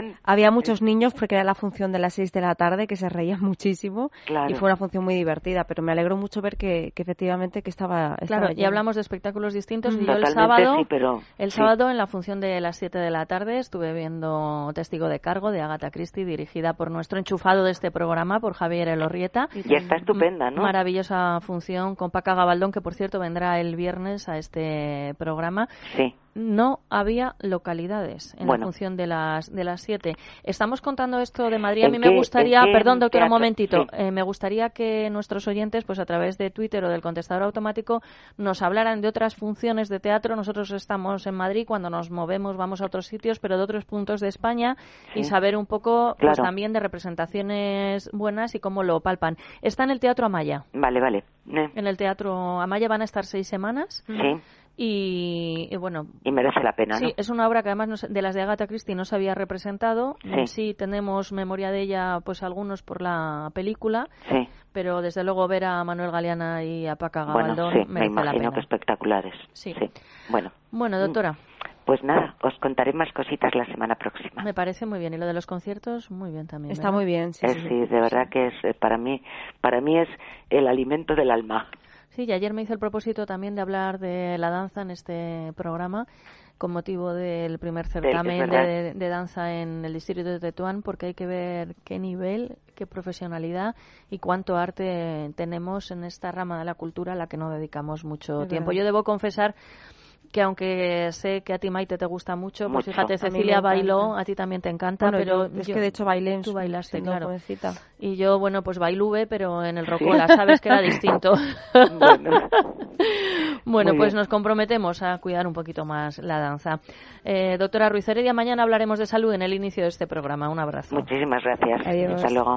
bien. Había muchos niños porque era la función de las 6 de la tarde que se reían muchísimo y fue una función muy divertida, pero me alegro mucho ver que efectivamente que estaba claro, lleno. Y hablamos de espectáculos distintos y yo el sí. sábado en la función de las 7 de la tarde estuve viendo Testigo de Cargo de Agatha Christie, dirigida por nuestro enchufado de este programa, por Javier Elorrieta. Y está estupenda, ¿no? Maravillosa función con Paca Gabaldón, que por cierto vendrá el viernes a este programa. Sí. No había localidades en la función de las 7. Estamos contando esto de Madrid. A mí me gustaría, perdón, doctora, un momentito. Sí. Me gustaría que nuestros oyentes, pues a través de Twitter o del contestador automático, nos hablaran de otras funciones de teatro. Nosotros estamos en Madrid, cuando nos movemos vamos a otros sitios, pero de otros puntos de España y saber un poco pues también de representaciones buenas y cómo lo palpan. Está en el Teatro Amaya. Vale. En el Teatro Amaya van a estar 6 semanas. Sí. Y bueno, y merece la pena, sí, ¿no? es una obra que además de las de Agatha Christie no se había representado. Sí tenemos memoria de ella, pues algunos por la película, pero desde luego ver a Manuel Galeana y a Paca Gabaldón merece la pena. Que espectaculares. Sí. Bueno, doctora, pues nada, os contaré más cositas la semana próxima. Me parece muy bien, y lo de los conciertos muy bien también. Está muy bien, sí, de verdad que es para mí es el alimento del alma. Sí, y ayer me hice el propósito también de hablar de la danza en este programa con motivo del primer certamen de danza en el distrito de Tetuán, porque hay que ver qué nivel, qué profesionalidad y cuánto arte tenemos en esta rama de la cultura a la que no dedicamos mucho tiempo. Yo debo confesar que aunque sé que a ti, Maite, te gusta mucho, pues fíjate, Cecilia bailó, a ti también te encanta, pero es que de hecho bailé tú bailaste, claro. Jovencita. Y yo, bueno, pues bailuve, pero en el Rocola, sabes que era distinto. Bueno, pues nos comprometemos a cuidar un poquito más la danza. Doctora Ruiz Heredia, mañana hablaremos de salud en el inicio de este programa. Un abrazo. Muchísimas gracias. Adiós. Hasta luego.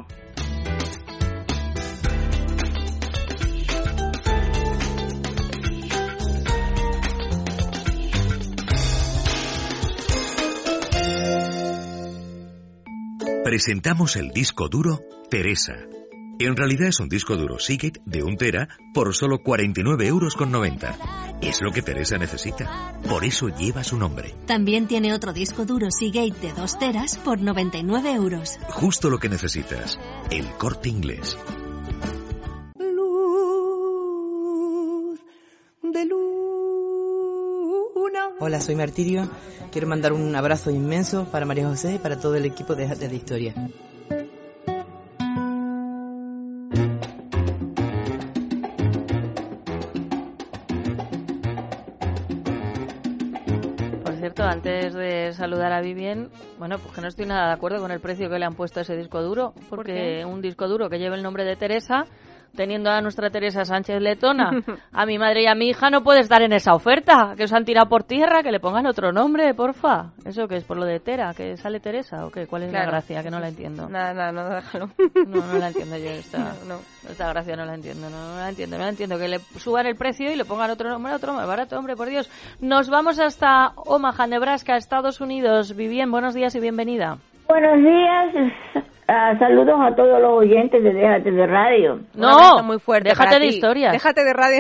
Presentamos el disco duro Teresa. En realidad es un disco duro Seagate de 1 tera por solo 49,90 €. Es lo que Teresa necesita. Por eso lleva su nombre. También tiene otro disco duro Seagate de 2 teras por 99 €. Justo lo que necesitas. El Corte Inglés. Luz de luna. Hola, soy Martirio. Quiero mandar un abrazo inmenso para María José y para todo el equipo de Historia. Por cierto, antes de saludar a Vivien, bueno, pues que no estoy nada de acuerdo con el precio que le han puesto a ese disco duro, porque un disco duro que lleve el nombre de Teresa, teniendo a nuestra Teresa Sánchez Letona, a mi madre y a mi hija, no puede estar en esa oferta, que os han tirado por tierra, que le pongan otro nombre, porfa. ¿Eso qué es? ¿Por lo de Tera? ¿Que sale Teresa? ¿O qué? ¿Cuál es la gracia? Que no la entiendo. Nada, no, déjalo. No la entiendo yo, esta gracia no la entiendo, no la entiendo. Que le suban el precio y le pongan otro nombre más barato, hombre, por Dios. Nos vamos hasta Omaha, Nebraska, Estados Unidos. Vivien, buenos días y bienvenida. Buenos días. Saludos a todos los oyentes de Déjate de Radio. No, muy fuerte. Déjate de historias. Déjate de radio.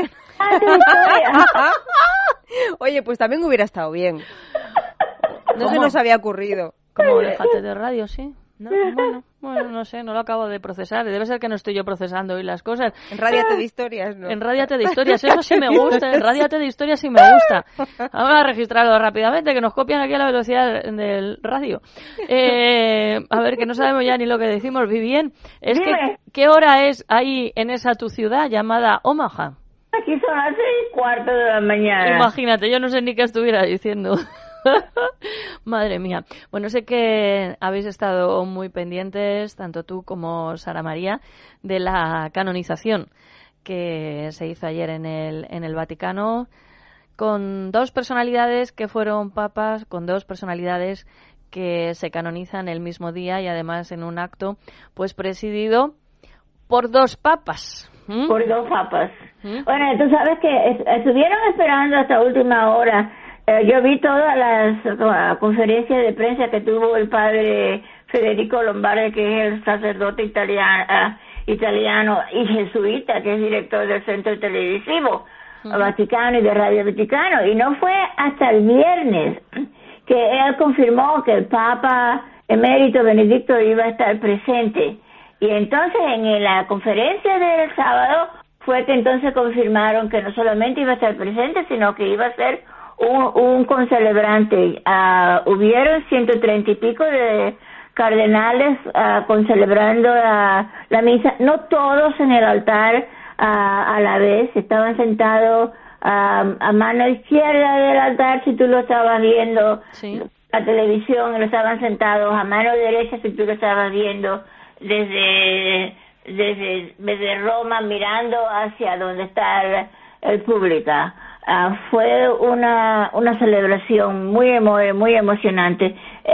Oye, pues también hubiera estado bien. No se nos había ocurrido. ¿Cómo? Déjate de radio, sí. No, bueno, no sé, no lo acabo de procesar. Debe ser que no estoy yo procesando hoy las cosas. En Rádiate de Historias, ¿no? En Rádiate de Historias, eso sí me gusta. En Rádiate de Historias sí me gusta. Vamos a registrarlo rápidamente, que nos copian aquí a la velocidad del radio. A ver, que no sabemos ya ni lo que decimos. Vivien, es que, ¿qué hora es ahí en esa tu ciudad llamada Omaha? Aquí son las 6:15 de la mañana. Imagínate, yo no sé ni qué estuviera diciendo. Madre mía. Bueno, sé que habéis estado muy pendientes, tanto tú como Sara María, de la canonización que se hizo ayer en el Vaticano, con 2 personalidades que fueron papas, con 2 personalidades que se canonizan el mismo día y además en un acto pues presidido por 2 papas. Por 2 papas. Bueno, tú sabes que estuvieron esperando hasta última hora. Yo vi todas las conferencias de prensa que tuvo el padre Federico Lombardi, que es el sacerdote italiano y jesuita, que es director del Centro Televisivo Vaticano y de Radio Vaticano. Y no fue hasta el viernes que él confirmó que el Papa emérito Benedicto iba a estar presente. Y entonces en la conferencia del sábado fue que entonces confirmaron que no solamente iba a estar presente, sino que iba a ser un concelebrante. Hubieron 130 y pico de cardenales concelebrando la misa, no todos en el altar a la vez, estaban sentados a mano izquierda del altar si tú lo estabas viendo, sí. La televisión, estaban sentados a mano derecha si tú lo estabas viendo desde Roma, mirando hacia donde está el público. Fue una celebración muy emocionante.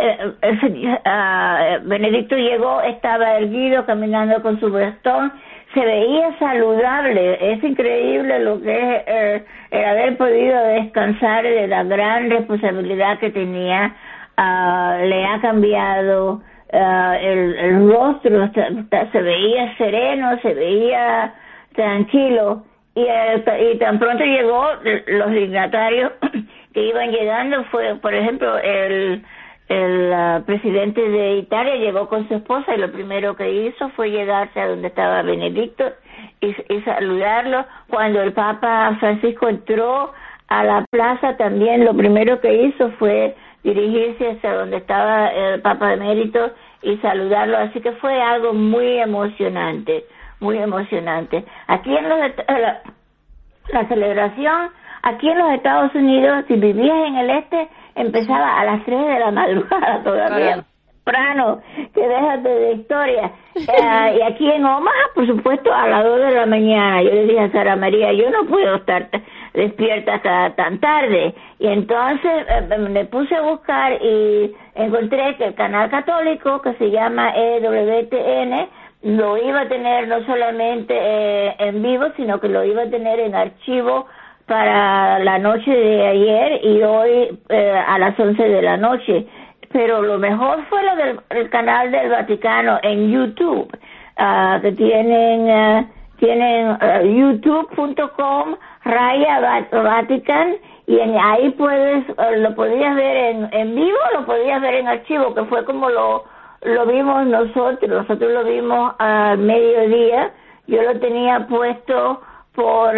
Benedicto llegó, estaba erguido, caminando con su bastón, se veía saludable. Es increíble lo que es el haber podido descansar de la gran responsabilidad que tenía. Le ha cambiado el rostro, se veía sereno, se veía tranquilo. Y tan pronto llegó, los dignatarios que iban llegando fue, por ejemplo, el presidente de Italia llegó con su esposa y lo primero que hizo fue llegarse a donde estaba Benedicto y saludarlo. Cuando el Papa Francisco entró a la plaza, también lo primero que hizo fue dirigirse hacia donde estaba el Papa Emérito y saludarlo. Así que fue algo muy emocionante. Muy emocionante. Aquí en la celebración, aquí en los Estados Unidos, si vivías en el este, empezaba a las 3 de la madrugada todavía. Temprano, que déjate de historia. Y aquí en Omaha, por supuesto, a las 2 de la mañana. Yo le dije a Sara María, yo no puedo estar despierta hasta tan tarde. Y entonces me puse a buscar y encontré que el canal católico, que se llama EWTN, lo iba a tener no solamente en vivo, sino que lo iba a tener en archivo para la noche de ayer y hoy a las 11 de la noche. Pero lo mejor fue lo del canal del Vaticano en YouTube, que tienen youtube.com/Vatican, y ahí lo podías ver en vivo, lo podías ver en archivo, que fue como lo vimos nosotros lo vimos al mediodía. Yo lo tenía puesto por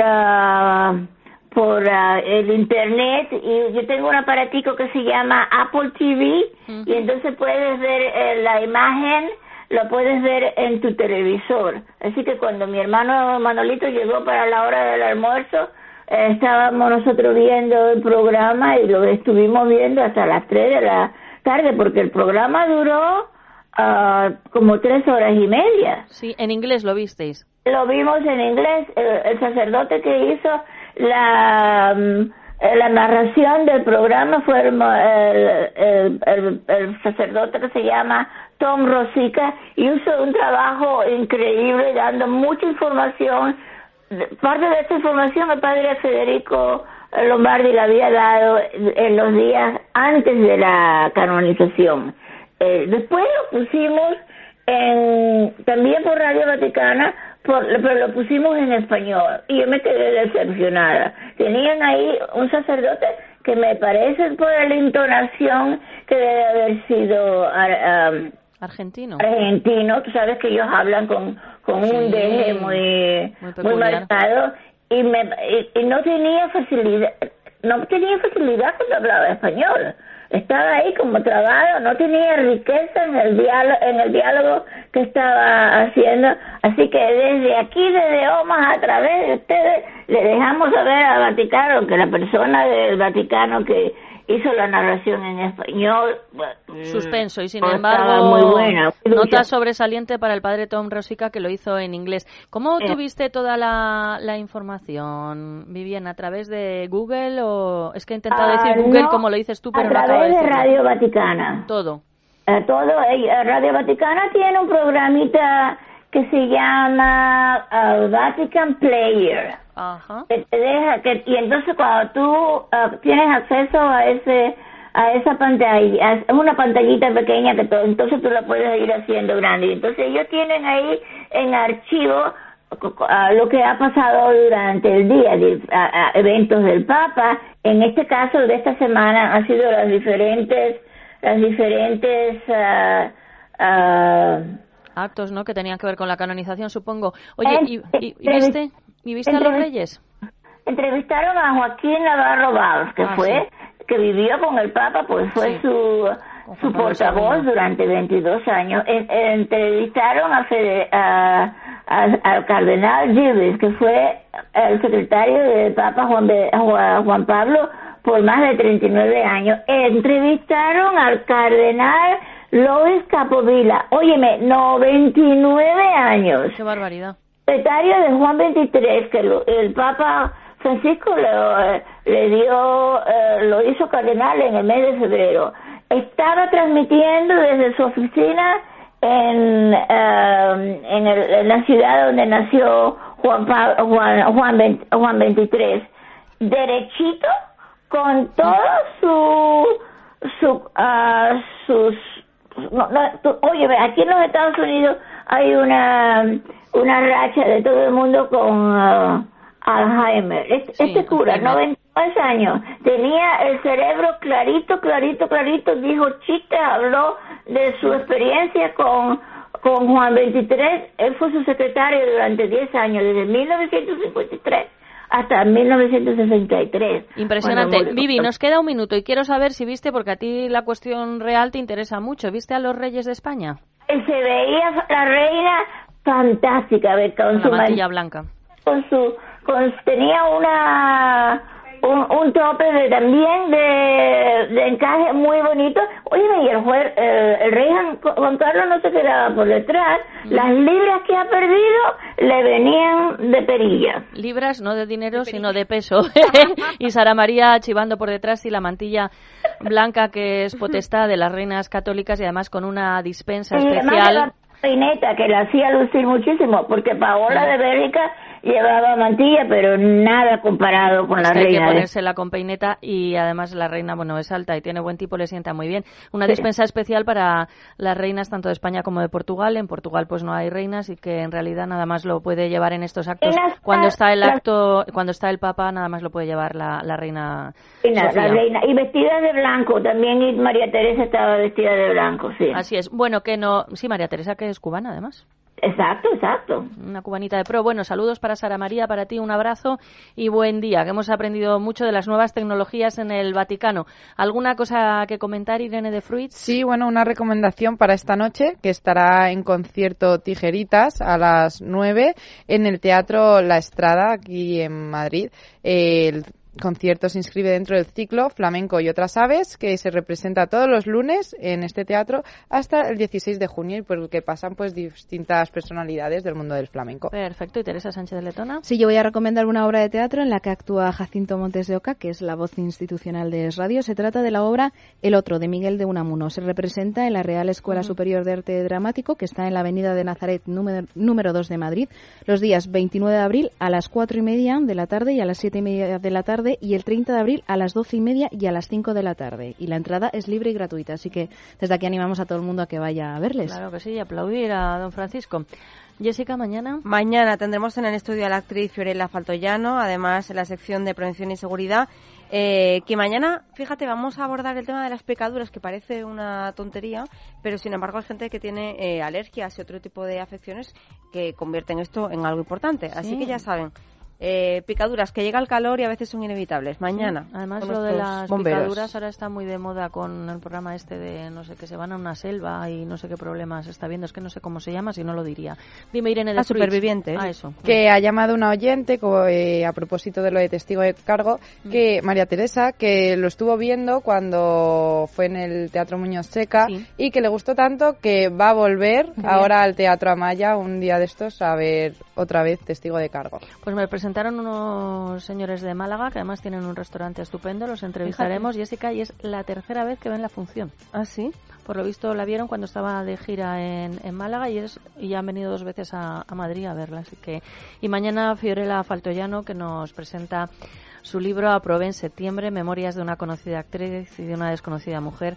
el internet, y yo tengo un aparatico que se llama Apple TV, y entonces puedes ver la imagen, lo puedes ver en tu televisor. Así que cuando mi hermano Manolito llegó para la hora del almuerzo, estábamos nosotros viendo el programa y lo estuvimos viendo hasta las 3 de la tarde, porque el programa duró como 3 horas y media. Sí, en inglés lo visteis. Lo vimos en inglés. El sacerdote que hizo la narración del programa fue el sacerdote que se llama Tom Rosica, y hizo un trabajo increíble dando mucha información. Parte de esta información el padre Federico Lombardi la había dado en los días antes de la canonización. Después lo pusimos también por Radio Vaticana, pero lo pusimos en español y yo me quedé decepcionada. Tenían ahí un sacerdote que me parece por la entonación que debe haber sido argentino. Tú sabes que ellos hablan con un deje muy marcado, y no tenía facilidad cuando hablaba español. Estaba ahí como trabado, no tenía riqueza en el diálogo que estaba haciendo. Así que desde aquí, desde Omaha, a través de ustedes, le dejamos saber al Vaticano que la persona del Vaticano que hizo la narración en español, suspenso, y sin embargo muy buena, nota sobresaliente para el padre Tom Rosica, que lo hizo en inglés. ¿Cómo tuviste toda la información, Viviana? ¿A través de Google, o es que he intentado decir Google como lo dices tú, pero no acabo de decirlo? A través de Radio Vaticana. Todo. Radio Vaticana tiene un programita que se llama Vatican Player. Ajá. Y entonces cuando tú tienes acceso a esa pantalla, es una pantallita pequeña que entonces tú la puedes ir haciendo grande. Entonces ellos tienen ahí en archivo lo que ha pasado durante el día, eventos del Papa. En este caso de esta semana han sido las diferentes las diferentes actos, ¿no?, que tenían que ver con la canonización, supongo. Oye, ¿y viste a los reyes? Entrevistaron a Joaquín Navarro Valls, que vivió con el Papa, pues fue su portavoz durante 22 años. Entrevistaron al cardenal Gibbs, que fue el secretario del Papa Juan Pablo por más de 39 años. Entrevistaron al cardenal Luis Capovilla, óyeme, 99 años. ¡Qué barbaridad! Secretario de Juan XXIII, que el Papa Francisco lo hizo cardenal en el mes de febrero. Estaba transmitiendo desde su oficina en la ciudad donde nació Juan XXIII, derechito, con todos sus oye, aquí en los Estados Unidos hay una racha de todo el mundo con Alzheimer. Este cura, 92 años, tenía el cerebro clarito, dijo chistes, habló de su experiencia con Juan XXIII. Él fue su secretario durante 10 años, desde 1953 hasta 1963. Impresionante. Vivi, nos queda un minuto y quiero saber si viste, porque a ti la cuestión real te interesa mucho, ¿viste a los reyes de España? Se veía la reina fantástica, con su mantilla blanca. Tenía un tope también de encaje muy bonito. Oye, y el rey Juan Carlos no se quedaba por detrás. Las libras que ha perdido le venían de perilla. Libras, no de dinero, sino de peso. Y Sara María chivando por detrás, y la mantilla blanca, que es potestad de las reinas católicas, y además con una dispensa especial. Peineta, que la hacía lucir muchísimo, porque Paola de Bélgica llevaba mantilla, pero nada comparado con la reina. Hay que ponérsela con peineta, y además la reina, es alta y tiene buen tipo, le sienta muy bien. Una dispensa especial para las reinas tanto de España como de Portugal. En Portugal pues no hay reinas, y que en realidad nada más lo puede llevar en estos actos. Cuando está el Papa, nada más lo puede llevar la reina Sofía. La reina, y vestida de blanco también, y María Teresa estaba vestida de blanco, sí. Así es. Sí, María Teresa, que es cubana además. Exacto. Una cubanita de pro. Bueno, saludos para Sara María, para ti un abrazo y buen día, que hemos aprendido mucho de las nuevas tecnologías en el Vaticano. ¿Alguna cosa que comentar, Irene de Fruits? Sí, una recomendación para esta noche, que estará en concierto Tijeritas a las 9 en el Teatro La Estrada, aquí en Madrid. El concierto se inscribe dentro del ciclo Flamenco y otras aves, que se representa todos los lunes en este teatro hasta el 16 de junio, y por el que pasan distintas personalidades del mundo del flamenco. Perfecto. ¿Y Teresa Sánchez de Letona? Sí, yo voy a recomendar una obra de teatro en la que actúa Jacinto Montes de Oca, que es la voz institucional de Es Radio. Se trata de la obra El Otro, de Miguel de Unamuno. Se representa en la Real Escuela Superior de Arte Dramático, que está en la Avenida de Nazaret número 2 de Madrid, los días 29 de abril a las 4:30 de la tarde y a las 7:30 de la tarde, y el 30 de abril a las 12:30 y a las 5 de la tarde. Y la entrada es libre y gratuita, así que desde aquí animamos a todo el mundo a que vaya a verles. Claro que sí, y aplaudir a don Francisco. Jessica, mañana tendremos en el estudio a la actriz Fiorella Faltoyano, además en la sección de prevención y seguridad, que mañana, fíjate, vamos a abordar el tema de las picaduras, que parece una tontería, pero sin embargo hay gente que tiene alergias y otro tipo de afecciones que convierten esto en algo importante. Sí. Así que ya saben, picaduras, que llega el calor y a veces son inevitables. Mañana. Sí. Además, lo de las picaduras ahora está muy de moda con el programa de no sé, que se van a una selva y no sé qué problemas está viendo. Es que no sé cómo se llama, si no lo diría. Dime, Irene de Supervivientes. Eso. Que ha llamado una oyente a propósito de lo de testigo de cargo, que María Teresa, que lo estuvo viendo cuando fue en el Teatro Muñoz Seca, y que le gustó tanto que va a volver ahora al Teatro Amaya un día de estos a ver otra vez Testigo de Cargo. Pues me presentaron unos señores de Málaga, que además tienen un restaurante estupendo. Los entrevistaremos, Jessica, y es la tercera vez que ven la función. ¿Ah, sí? Por lo visto la vieron cuando estaba de gira en Málaga, y ya han venido 2 veces a Madrid a verla. Así que, y mañana Fiorella Faltoyano, que nos presenta su libro Aprobé en septiembre, Memorias de una conocida actriz y de una desconocida mujer,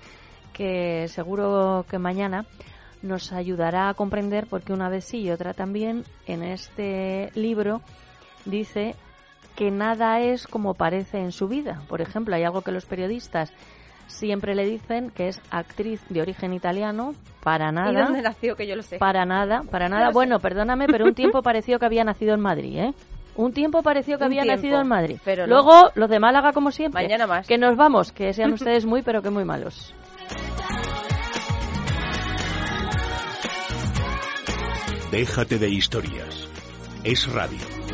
que seguro que mañana nos ayudará a comprender por qué una vez sí y otra también. En este libro dice que nada es como parece en su vida. Por ejemplo, hay algo que los periodistas siempre le dicen que es actriz de origen italiano. Para nada. ¿Y dónde nació? Que yo lo sé. Para nada. Bueno, perdóname, pero un tiempo pareció que había nacido en Madrid, ¿eh? Un tiempo pareció que había nacido en Madrid. Pero luego, los de Málaga, como siempre. Mañana más. Que nos vamos, que sean ustedes muy, pero que muy malos. Déjate de historias. Es radio.